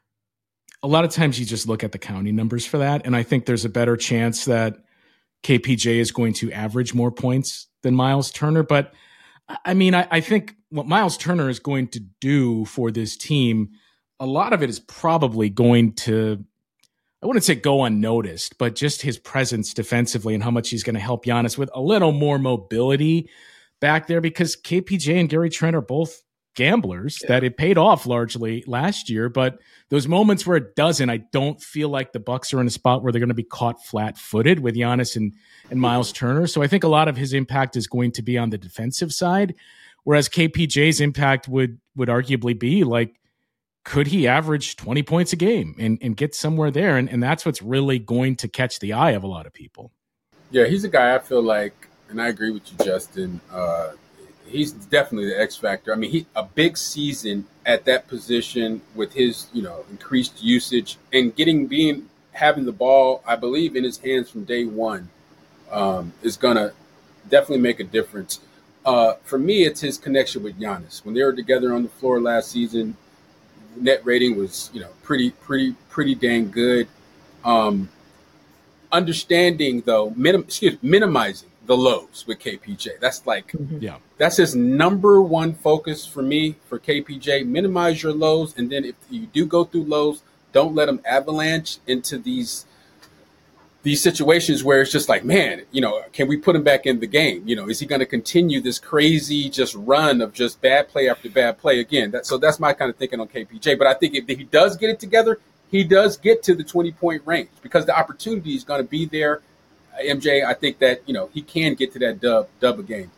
a lot of times you just look at the counting numbers for that, and I think there's a better chance that K P J is going to average more points than Miles Turner. But I mean, I, I think what Miles Turner is going to do for this team, a lot of it is probably going to, I wouldn't say go unnoticed, but just his presence defensively and how much he's going to help Giannis with a little more mobility back there, because K P J and Gary Trent are both gamblers yeah. that it paid off largely last year. But those moments where it doesn't, I don't feel like the Bucks are in a spot where they're going to be caught flat-footed with Giannis and, and Miles Turner. So I think a lot of his impact is going to be on the defensive side, whereas K P J's impact would would arguably be like, could he average twenty points a game and, and get somewhere there? And, and that's what's really going to catch the eye of a lot of people. Yeah, he's a guy I feel like, and I agree with you, Justin, uh, he's definitely the X factor. I mean, he a big season at that position with his, you know, increased usage and getting being having the ball, I believe, in his hands from day one um, is gonna definitely make a difference. Uh, for me, it's his connection with Giannis. When they were together on the floor last season, net rating was, you know, pretty, pretty, pretty dang good. Um, understanding though, minim, excuse, minimizing the lows with K P J. That's like, yeah, that's his number one focus for me, for K P J. Minimize your lows, and then if you do go through lows, don't let them avalanche into these these situations where it's just like, man, you know, can we put him back in the game? You know, is he going to continue this crazy just run of just bad play after bad play again? That, so that's my kind of thinking on K P J. But I think if he does get it together, he does get to the twenty-point range because the opportunity is going to be there. M J, I think that, you know, he can get to that dub dub a game.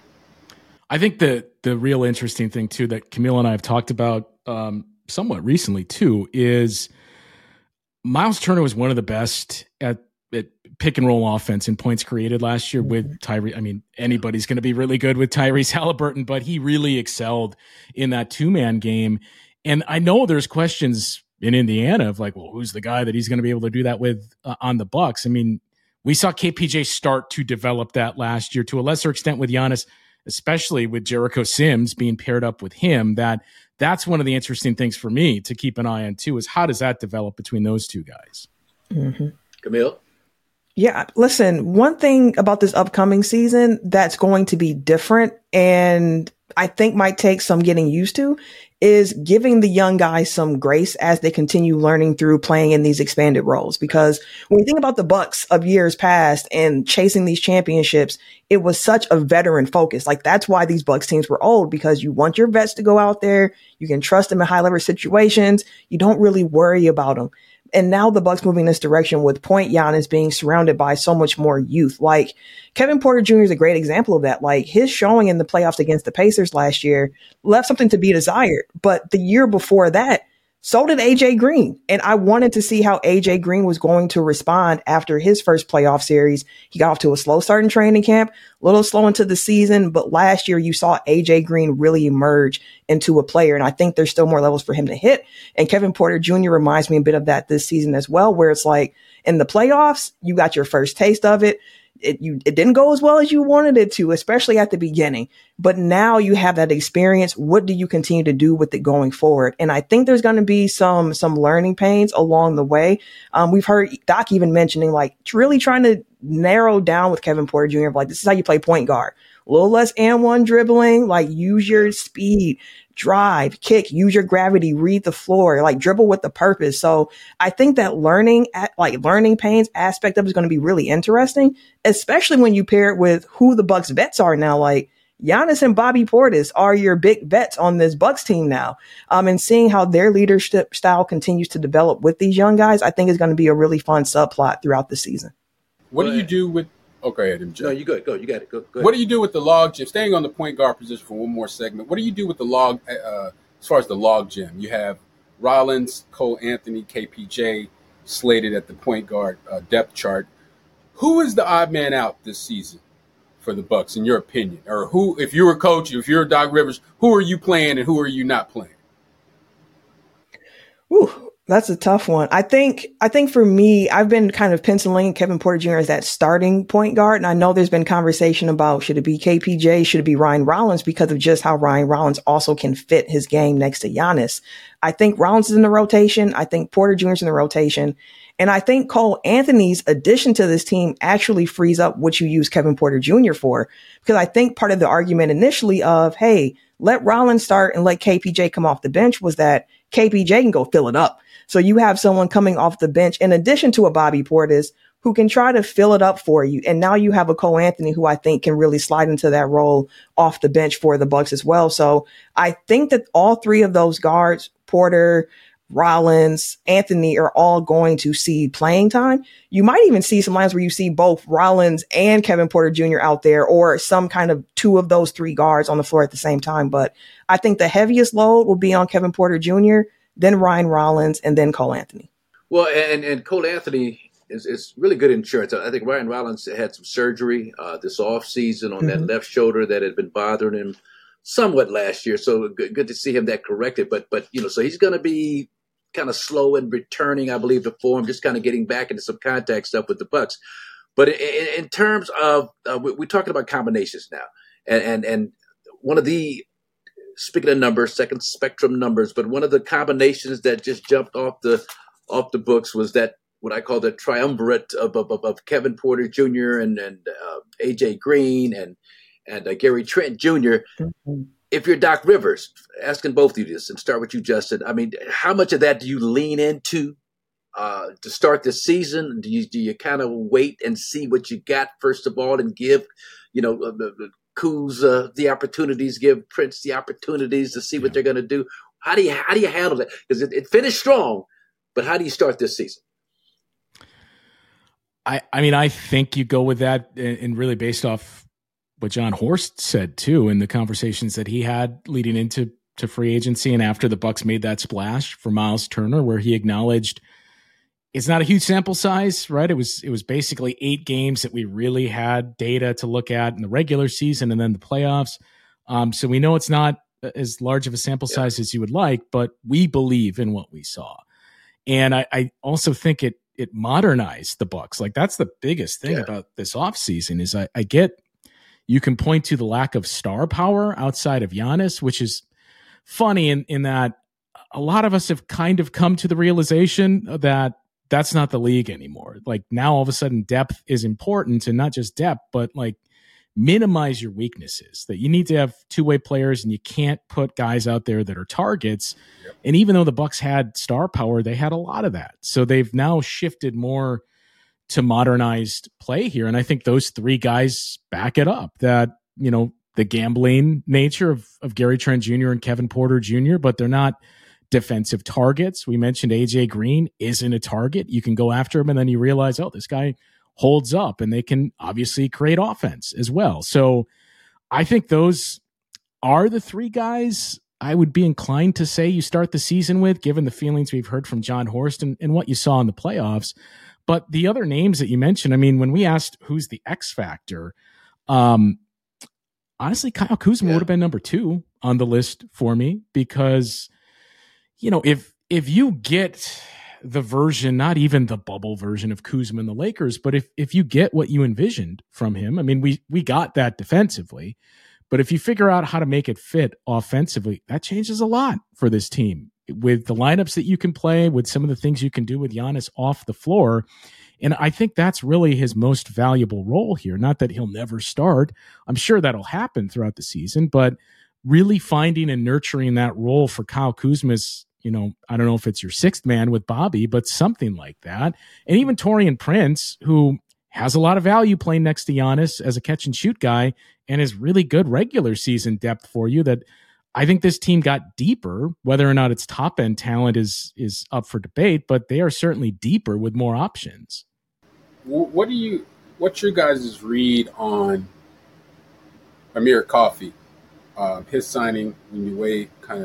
I think the the real interesting thing too that Camille and I have talked about um, somewhat recently too is Miles Turner was one of the best at, at pick and roll offense and points created last year with Tyrese. I mean, anybody's going to be really good with Tyrese Halliburton, but he really excelled in that two man game. And I know there's questions in Indiana of like, well, who's the guy that he's going to be able to do that with uh, on the Bucks? I mean, we saw K P J start to develop that last year to a lesser extent with Giannis, especially with Jericho Sims being paired up with him. That that's one of the interesting things for me to keep an eye on too, is how does that develop between those two guys? Mm-hmm. Camille? Yeah, listen, one thing about this upcoming season that's going to be different and I think might take some getting used to is giving the young guys some grace as they continue learning through playing in these expanded roles. Because when you think about the Bucks of years past and chasing these championships, it was such a veteran focus. Like that's why these Bucks teams were old, because you want your vets to go out there. You can trust them in high level situations. You don't really worry about them. And now the Bucks moving this direction with Point Giannis being surrounded by so much more youth. Like Kevin Porter Junior is a great example of that. Like his showing in the playoffs against the Pacers last year left something to be desired. But the year before that, so did A J Green. And I wanted to see how A J Green was going to respond after his first playoff series. He got off to a slow start in training camp, a little slow into the season. But last year you saw A J Green really emerge into a player. And I think there's still more levels for him to hit. And Kevin Porter Junior reminds me a bit of that this season as well, where it's like in the playoffs, you got your first taste of it. It, you, it didn't go as well as you wanted it to, especially at the beginning. But now you have that experience. What do you continue to do with it going forward? And I think there's going to be some some learning pains along the way. Um, we've heard Doc even mentioning like really trying to narrow down with Kevin Porter Junior Like this is how you play point guard. A little less and one dribbling, like use your speed, drive, kick, use your gravity, read the floor, like dribble with the purpose. So I think that learning, like learning pains aspect of it is going to be really interesting, especially when you pair it with who the Bucks vets are now. Like Giannis and Bobby Portis are your big vets on this Bucks team now. Um, and seeing how their leadership style continues to develop with these young guys, I think is going to be a really fun subplot throughout the season. What do you do with Okay, M J. No, you good. Go. You got it. Go, go ahead. What do you do with the log jam? Staying on the point guard position for one more segment. What do you do with the log uh, as far as the log jam, you have Rollins, Cole Anthony, K P J slated at the point guard uh, depth chart. Who is the odd man out this season for the Bucks, in your opinion? Or who, if you were coach, if you're Doc Rivers, who are you playing and who are you not playing? Ooh, that's a tough one. I think, I think for me, I've been kind of penciling Kevin Porter Junior as that starting point guard. And I know there's been conversation about, should it be K P J? Should it be Ryan Rollins? Because of just how Ryan Rollins also can fit his game next to Giannis. I think Rollins is in the rotation. I think Porter Junior is in the rotation. And I think Cole Anthony's addition to this team actually frees up what you use Kevin Porter Junior for. Because I think part of the argument initially of, hey, let Rollins start and let K P J come off the bench was that K P J can go fill it up. So you have someone coming off the bench in addition to a Bobby Portis who can try to fill it up for you. And now you have a Cole Anthony who I think can really slide into that role off the bench for the Bucks as well. So I think that all three of those guards, Porter, Rollins, Anthony, are all going to see playing time. You might even see some lines where you see both Rollins and Kevin Porter Junior out there, or some kind of two of those three guards on the floor at the same time. But I think the heaviest load will be on Kevin Porter Junior, then Ryan Rollins, and then Cole Anthony. Well, and, and Cole Anthony is, is really good insurance. I think Ryan Rollins had some surgery uh, this offseason on mm-hmm. that left shoulder that had been bothering him somewhat last year. So good, good to see him that corrected. But, but you know, so he's going to be kind of slow in returning, I believe, to form, just kind of getting back into some contact stuff with the Bucks. But in, in terms of, uh, we're talking about combinations now. And, and, and one of the, speaking of numbers, second spectrum numbers, but one of the combinations that just jumped off the off the books was that what I call the triumvirate of of, of Kevin Porter Junior and and uh, A J Green and and uh, Gary Trent Junior Mm-hmm. If you're Doc Rivers, asking both of you this, and start with you, Justin. I mean, how much of that do you lean into uh, to start the season? Do you do you kind of wait and see what you got first of all, and give, you know, the, the Kuz uh, the opportunities, give Prince the opportunities to see what yeah. they're going to do? How do you how do you handle that? Because it, it finished strong, but how do you start this season? I I mean, I think you go with that, and really based off what John Horst said too in the conversations that he had leading into to free agency and after the Bucks made that splash for Miles Turner, where he acknowledged it's not a huge sample size, right? It was it was basically eight games that we really had data to look at in the regular season and then the playoffs. Um, so we know it's not as large of a sample yeah. size as you would like, but we believe in what we saw. And I, I also think it it modernized the Bucks. Like that's the biggest thing yeah. about this offseason is I, I get you can point to the lack of star power outside of Giannis, which is funny in, in that a lot of us have kind of come to the realization that that's not the league anymore. Like now all of a sudden depth is important, and not just depth, but like minimize your weaknesses, that you need to have two-way players and you can't put guys out there that are targets. Yep. And even though the Bucks had star power, they had a lot of that. So they've now shifted more to modernized play here. And I think those three guys back it up, that, you know, the gambling nature of, of Gary Trent Junior and Kevin Porter Junior, but they're not defensive targets. We mentioned A J Green isn't a target. You can go after him and then you realize, oh, this guy holds up, and they can obviously create offense as well. So I think those are the three guys I would be inclined to say you start the season with, given the feelings we've heard from John Horst and, and what you saw in the playoffs. But the other names that you mentioned, I mean, when we asked who's the X factor, um, honestly, Kyle Kuzma yeah. would have been number two on the list for me, because, you know, if if you get the version, not even the bubble version of Kuzma and the Lakers, but if if you get what you envisioned from him, I mean, we we got that defensively, but if you figure out how to make it fit offensively, that changes a lot for this team, with the lineups that you can play, with some of the things you can do with Giannis off the floor. And I think that's really his most valuable role here. Not that he'll never start. I'm sure that'll happen throughout the season, but really finding and nurturing that role for Kyle Kuzma's, you know, I don't know if it's your sixth man with Bobby, but something like that. And even Taurean Prince, who has a lot of value playing next to Giannis as a catch and shoot guy and is really good regular season depth for you, that I think this team got deeper. Whether or not its top end talent is is up for debate, but they are certainly deeper with more options. What do you? What's your guys' read on Amir Coffey? Uh, his signing, when you weigh kind of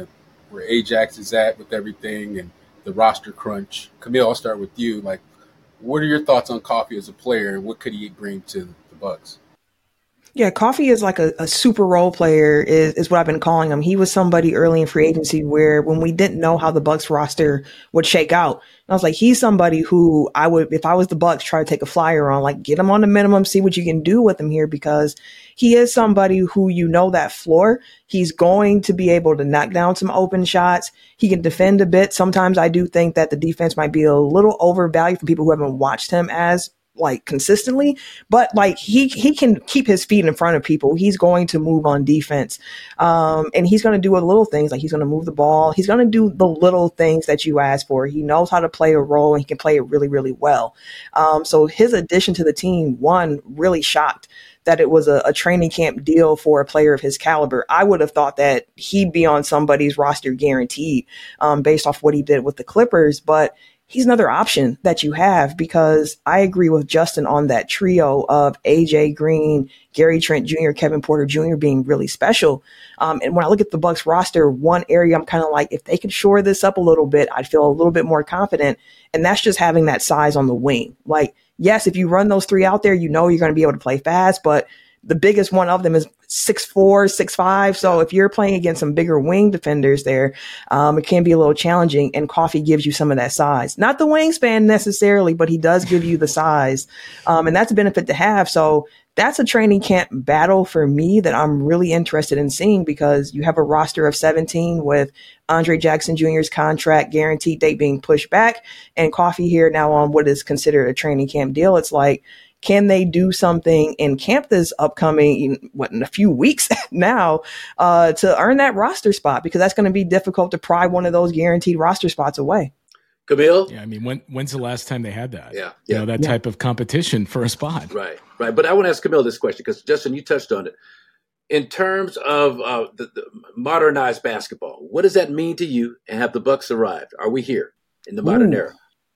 where Ajax is at with everything and the roster crunch. Camille, I'll start with you. Like, what are your thoughts on Coffee as a player, and what could he bring to the Bucks? Yeah, Coffee is like a, a super role player is, is what I've been calling him. He was somebody early in free agency where when we didn't know how the Bucks roster would shake out, I was like, he's somebody who I would, if I was the Bucks, try to take a flyer on, like get him on the minimum, see what you can do with him here, because he is somebody who, you know, that floor, he's going to be able to knock down some open shots. He can defend a bit. Sometimes I do think that the defense might be a little overvalued for people who haven't watched him as like consistently, but like he he can keep his feet in front of people. He's going to move on defense, um, and he's going to do a little things, like he's going to move the ball. He's going to do the little things that you ask for. He knows how to play a role, and he can play it really, really well. Um, so his addition to the team, one, really shocked that it was a, a training camp deal for a player of his caliber. I would have thought that he'd be on somebody's roster guaranteed, um, based off what he did with the Clippers, but he's another option that you have, because I agree with Justin on that trio of A J Green, Gary Trent Junior, Kevin Porter Junior being really special. Um, and when I look at the Bucks roster, one area I'm kind of like, if they could shore this up a little bit, I'd feel a little bit more confident. And that's just having that size on the wing. Like, yes, if you run those three out there, you know you're going to be able to play fast, but the biggest one of them is six four, six five. So if you're playing against some bigger wing defenders there, um, it can be a little challenging, and Coffee gives you some of that size. Not the wingspan necessarily, but he does give you the size. Um, and that's a benefit to have. So that's a training camp battle for me that I'm really interested in seeing, because you have a roster of seventeen with Andre Jackson Junior's contract guaranteed date being pushed back, and Coffee here now on what is considered a training camp deal. It's like, can they do something in camp this upcoming, what, in a few weeks now, uh, to earn that roster spot? Because that's going to be difficult to pry one of those guaranteed roster spots away. Camille? Yeah, I mean, when when's the last time they had that? Yeah. You yeah. know, that yeah. type of competition for a spot. Right, right. But I want to ask Camille this question, because, Justin, you touched on it. In terms of uh, the, the modernized basketball, what does that mean to you, and have the Bucks arrived? Are we here in the modern Ooh. era?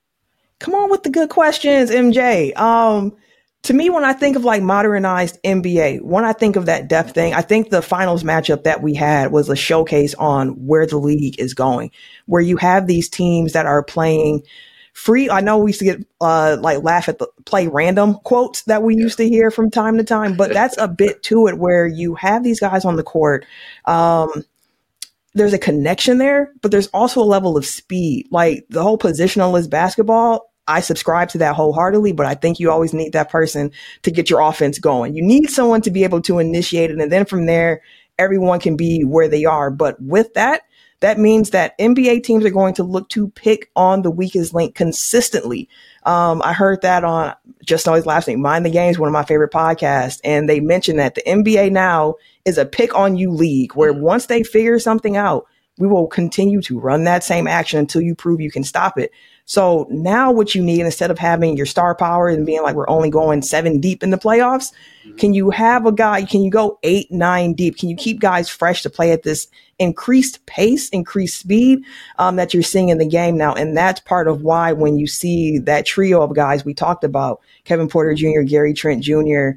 Come on with the good questions, M J. Um, To me, when I think of like modernized N B A, when I think of that depth thing, I think the finals matchup that we had was a showcase on where the league is going, where you have these teams that are playing free. I know we used to get uh, like laugh at the play random quotes that we used to hear from time to time, but that's a bit to it, where you have these guys on the court. Um, there's a connection there, but there's also a level of speed. Like the whole positionalist basketball, I subscribe to that wholeheartedly, but I think you always need that person to get your offense going. You need someone to be able to initiate it, and then from there, everyone can be where they are. But with that, that means that N B A teams are going to look to pick on the weakest link consistently. Um, I heard that on Just Always Last Week, Mind the Games, one of my favorite podcasts, and they mentioned that the N B A now is a pick on you league, where once they figure something out, we will continue to run that same action until you prove you can stop it. So now what you need, instead of having your star power and being like, we're only going seven deep in the playoffs, mm-hmm. can you have a guy, can you go eight, nine deep? Can you keep guys fresh to play at this increased pace, increased speed um, that you're seeing in the game now? And that's part of why when you see that trio of guys we talked about, Kevin Porter Junior, Gary Trent Junior,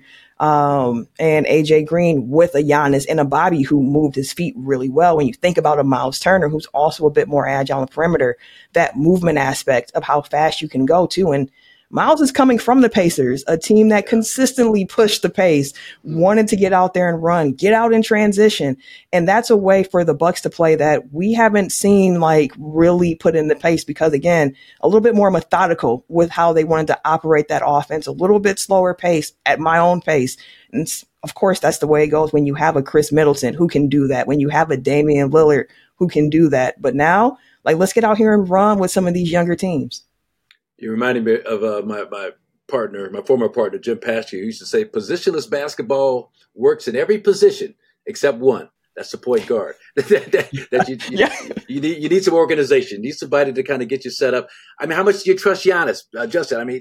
Um, and A J Green with a Giannis and a Bobby who moved his feet really well. When you think about a Miles Turner, who's also a bit more agile on the perimeter, that movement aspect of how fast you can go too. And Miles is coming from the Pacers, a team that consistently pushed the pace, wanted to get out there and run, get out in transition. And that's a way for the Bucks to play that we haven't seen like really put in the pace, because again, a little bit more methodical with how they wanted to operate that offense, a little bit slower pace at my own pace. And of course, that's the way it goes when you have a Chris Middleton who can do that, when you have a Damian Lillard who can do that. But now, like, let's get out here and run with some of these younger teams. You reminded me of uh, my, my partner, my former partner, Jim Pastor, who used to say positionless basketball works in every position except one. That's the point guard. that, that, that you, you, yeah. you, need, you need some organization. You need somebody to kind of get you set up. I mean, how much do you trust Giannis, uh, Justin? I mean,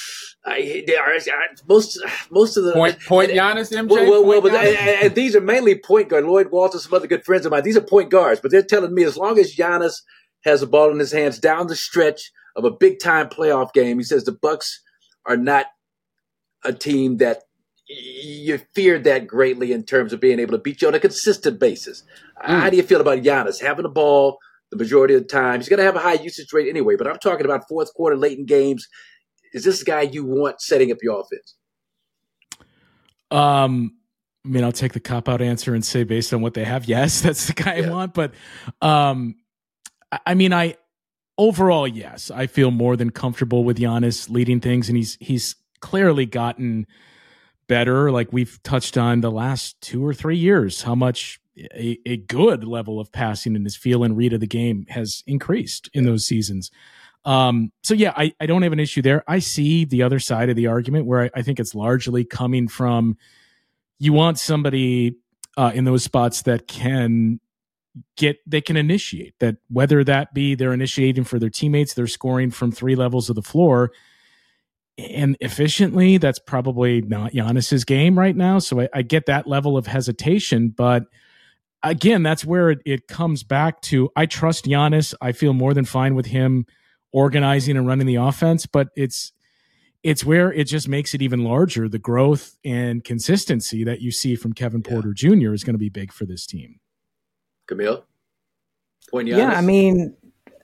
I, they are, most most of the point point Giannis, M J. Well, well, well but Giannis? And, and these are mainly point guard. Lloyd Walter, some other good friends of mine. These are point guards, but they're telling me as long as Giannis has the ball in his hands down the stretch of a big time playoff game, he says the Bucks are not a team that you feared that greatly in terms of being able to beat you on a consistent basis. Mm. How do you feel about Giannis having the ball the majority of the time? He's going to have a high usage rate anyway, but I'm talking about fourth quarter, late in games. Is this a guy you want setting up your offense? Um, I mean, I'll take the cop-out answer and say based on what they have, yes, that's the guy yeah. I want. But um, I mean, I overall, yes, I feel more than comfortable with Giannis leading things, and he's he's clearly gotten better. Like we've touched on the last two or three years, how much a, a good level of passing and his feel and read of the game has increased in those seasons. Um, so yeah, I, I don't have an issue there. I see the other side of the argument where I, I think it's largely coming from you want somebody uh, in those spots that can get, they can initiate that, whether that be they're initiating for their teammates, they're scoring from three levels of the floor and efficiently. That's probably not Giannis's game right now. So I, I get that level of hesitation, but again, that's where it, it comes back to, I trust Giannis. I feel more than fine with him organizing and running the offense, but it's it's where it just makes it even larger. The growth and consistency that you see from Kevin Porter yeah. Junior is going to be big for this team. Camille? Point yeah, I mean,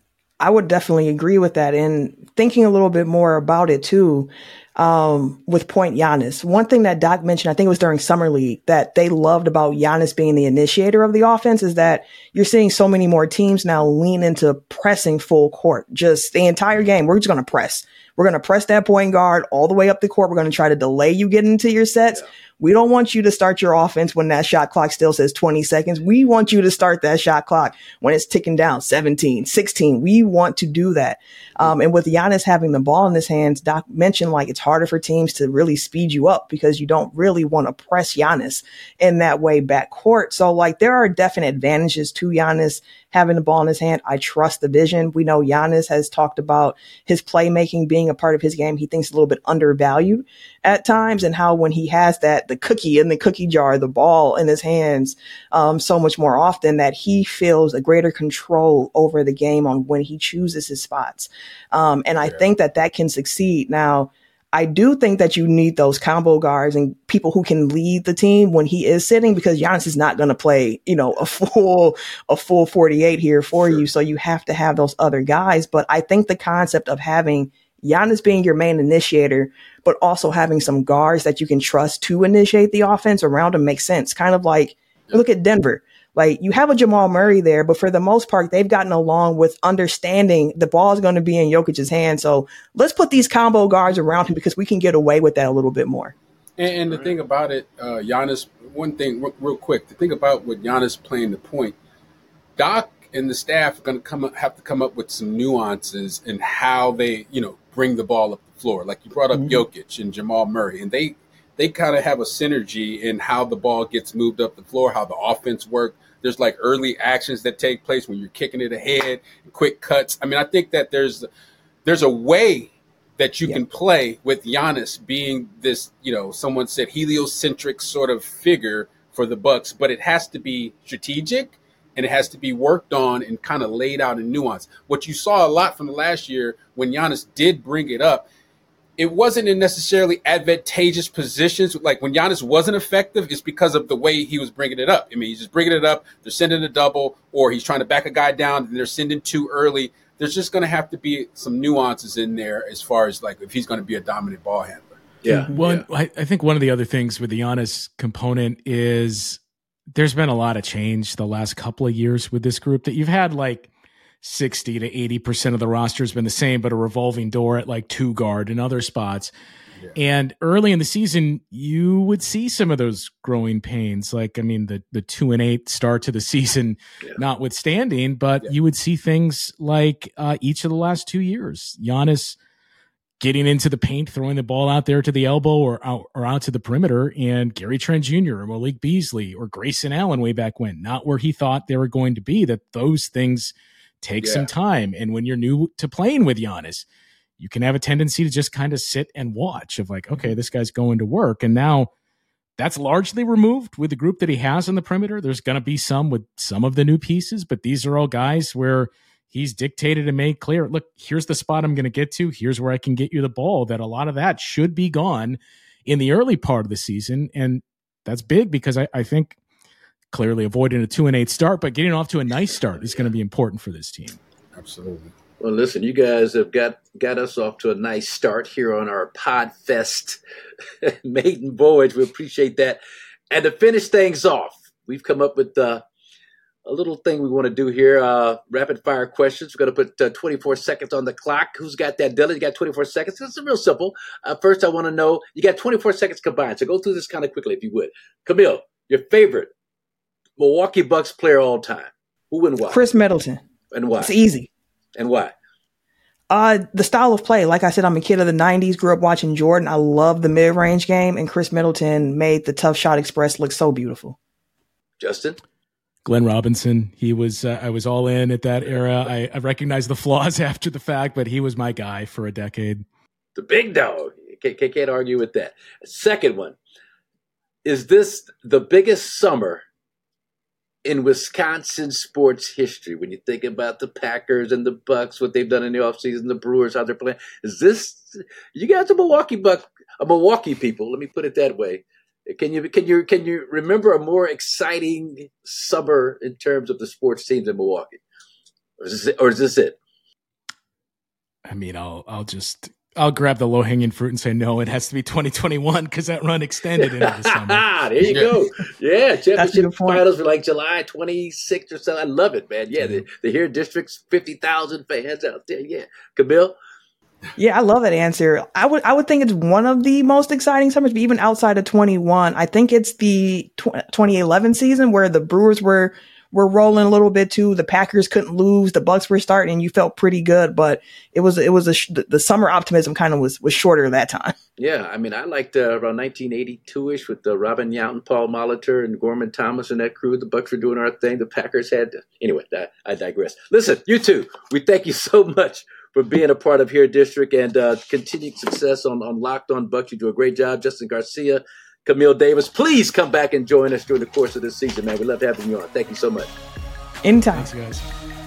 I would definitely agree with that. And thinking a little bit more about it too, um, with Point Giannis, one thing that Doc mentioned, I think it was during Summer League, that they loved about Giannis being the initiator of the offense is that you're seeing so many more teams now lean into pressing full court, just the entire game. We're just going to press. We're going to press that point guard all the way up the court. We're going to try to delay you getting into your sets. Yeah. We don't want you to start your offense when that shot clock still says twenty seconds. We want you to start that shot clock when it's ticking down seventeen, sixteen. We want to do that. Um, and with Giannis having the ball in his hands, Doc mentioned like it's harder for teams to really speed you up because you don't really want to press Giannis in that way backcourt. So like there are definite advantages to Giannis having the ball in his hand. I trust the vision. We know Giannis has talked about his playmaking being a part of his game. He thinks a little bit undervalued at times, and how when he has that, the cookie in the cookie jar, the ball in his hands, um, so much more often, that he feels a greater control over the game on when he chooses his spots. Um, and I yeah. think that that can succeed. Now, I do think that you need those combo guards and people who can lead the team when he is sitting, because Giannis is not going to play, you know, a full, a full forty-eight here for sure. you. So you have to have those other guys. But I think the concept of having Giannis being your main initiator, but also having some guards that you can trust to initiate the offense around him makes sense. Kind of like, look at Denver. Like you have a Jamal Murray there, but for the most part, they've gotten along with understanding the ball is going to be in Jokic's hand. So let's put these combo guards around him because we can get away with that a little bit more. And, and the thing about it, uh, Giannis, one thing real, real quick, the thing about with Giannis playing the point, Doc and the staff are going to come up, have to come up with some nuances in how they, you know, bring the ball up the floor. Like you brought up mm-hmm. Jokic and Jamal Murray, and they they kind of have a synergy in how the ball gets moved up the floor, how the offense works. There's like early actions that take place when you're kicking it ahead, quick cuts. I mean, I think that there's there's a way that you yeah. can play with Giannis being this, you know, someone said heliocentric sort of figure for the Bucks, but it has to be strategic and it has to be worked on and kind of laid out in nuance. What you saw a lot from the last year when Giannis did bring it up, it wasn't in necessarily advantageous positions. Like when Giannis wasn't effective, it's because of the way he was bringing it up. I mean, he's just bringing it up. They're sending a double, or he's trying to back a guy down and they're sending too early. There's just going to have to be some nuances in there as far as like if he's going to be a dominant ball handler. Yeah. One, yeah. I, I think one of the other things with the Giannis component is there's been a lot of change the last couple of years with this group that you've had like sixty to eighty percent of the roster has been the same, but a revolving door at like two guard and other spots. Yeah. And early in the season, you would see some of those growing pains. Like, I mean, the, the two and eight start to the season, yeah. notwithstanding, but yeah. you would see things like uh, each of the last two years, Giannis getting into the paint, throwing the ball out there to the elbow or out, or out to the perimeter, and Gary Trent Junior or Malik Beasley or Grayson Allen way back when, not where he thought they were going to be, that those things take yeah. some time. And when you're new to playing with Giannis, you can have a tendency to just kind of sit and watch of like, okay, this guy's going to work. And now that's largely removed with the group that he has on the perimeter. There's going to be some with some of the new pieces, but these are all guys where he's dictated and made clear, look, here's the spot I'm going to get to. Here's where I can get you the ball. That a lot of that should be gone in the early part of the season. And that's big because I, I think clearly avoiding a two and eight start, but getting off to a nice start is going to be important for this team. Absolutely. Well, listen, you guys have got, got us off to a nice start here on our PodFest maiden voyage. We appreciate that. And to finish things off, we've come up with uh, a little thing we want to do here, uh, rapid fire questions. We're going to put uh, twenty-four seconds on the clock. Who's got that, Dylan? You got twenty-four seconds? It's real simple. Uh, first, I want to know, you got twenty-four seconds combined, so go through this kind of quickly if you would. Camille, your favorite Milwaukee Bucks player all time. Who and why? Chris Middleton. And why? It's easy. And why? Uh, the style of play. Like I said, I'm a kid of the nineties, grew up watching Jordan. I love the mid-range game, and Chris Middleton made the Tough Shot Express look so beautiful. Justin? Glenn Robinson. He was, uh, I was all in at that era. I, I recognize the flaws after the fact, but he was my guy for a decade. The big dog. Can't, can't argue with that. Second one. Is this the biggest summer in Wisconsin sports history? When you think about the Packers and the Bucks, what they've done in the offseason, the Brewers, how they're playing. Is this, you guys are Milwaukee Buck, a Milwaukee people, let me put it that way. Can you can you can you remember a more exciting summer in terms of the sports teams in Milwaukee, or is this it? Or is this it? I mean, I'll I'll just I'll grab the low hanging fruit and say no. It has to be twenty twenty-one because that run extended into the summer. There you go. Yeah, championship finals were like July twenty-sixth or so. I love it, man. Yeah, the, the here district's fifty thousand fans out there. Yeah, Camille. Yeah, I love that answer. I would I would think it's one of the most exciting summers, but even outside of twenty-one, I think it's the tw- twenty eleven season where the Brewers were were rolling a little bit too. The Packers couldn't lose. The Bucks were starting, and you felt pretty good. But it was it was a sh- the summer optimism kind of was was shorter that time. Yeah, I mean, I liked uh, around nineteen eighty-two ish with uh, Robin Yount, Paul Molitor, and Gorman Thomas and that crew. The Bucks were doing our thing. The Packers had to, anyway. I, I digress. Listen, you two, we thank you so much for being a part of Here District, and uh, continued success on, on Locked On Bucks. You do a great job. Justin Garcia, Camille Davis, please come back and join us during the course of this season, man. We love having you on. Thank you so much. Anytime. Thanks, guys.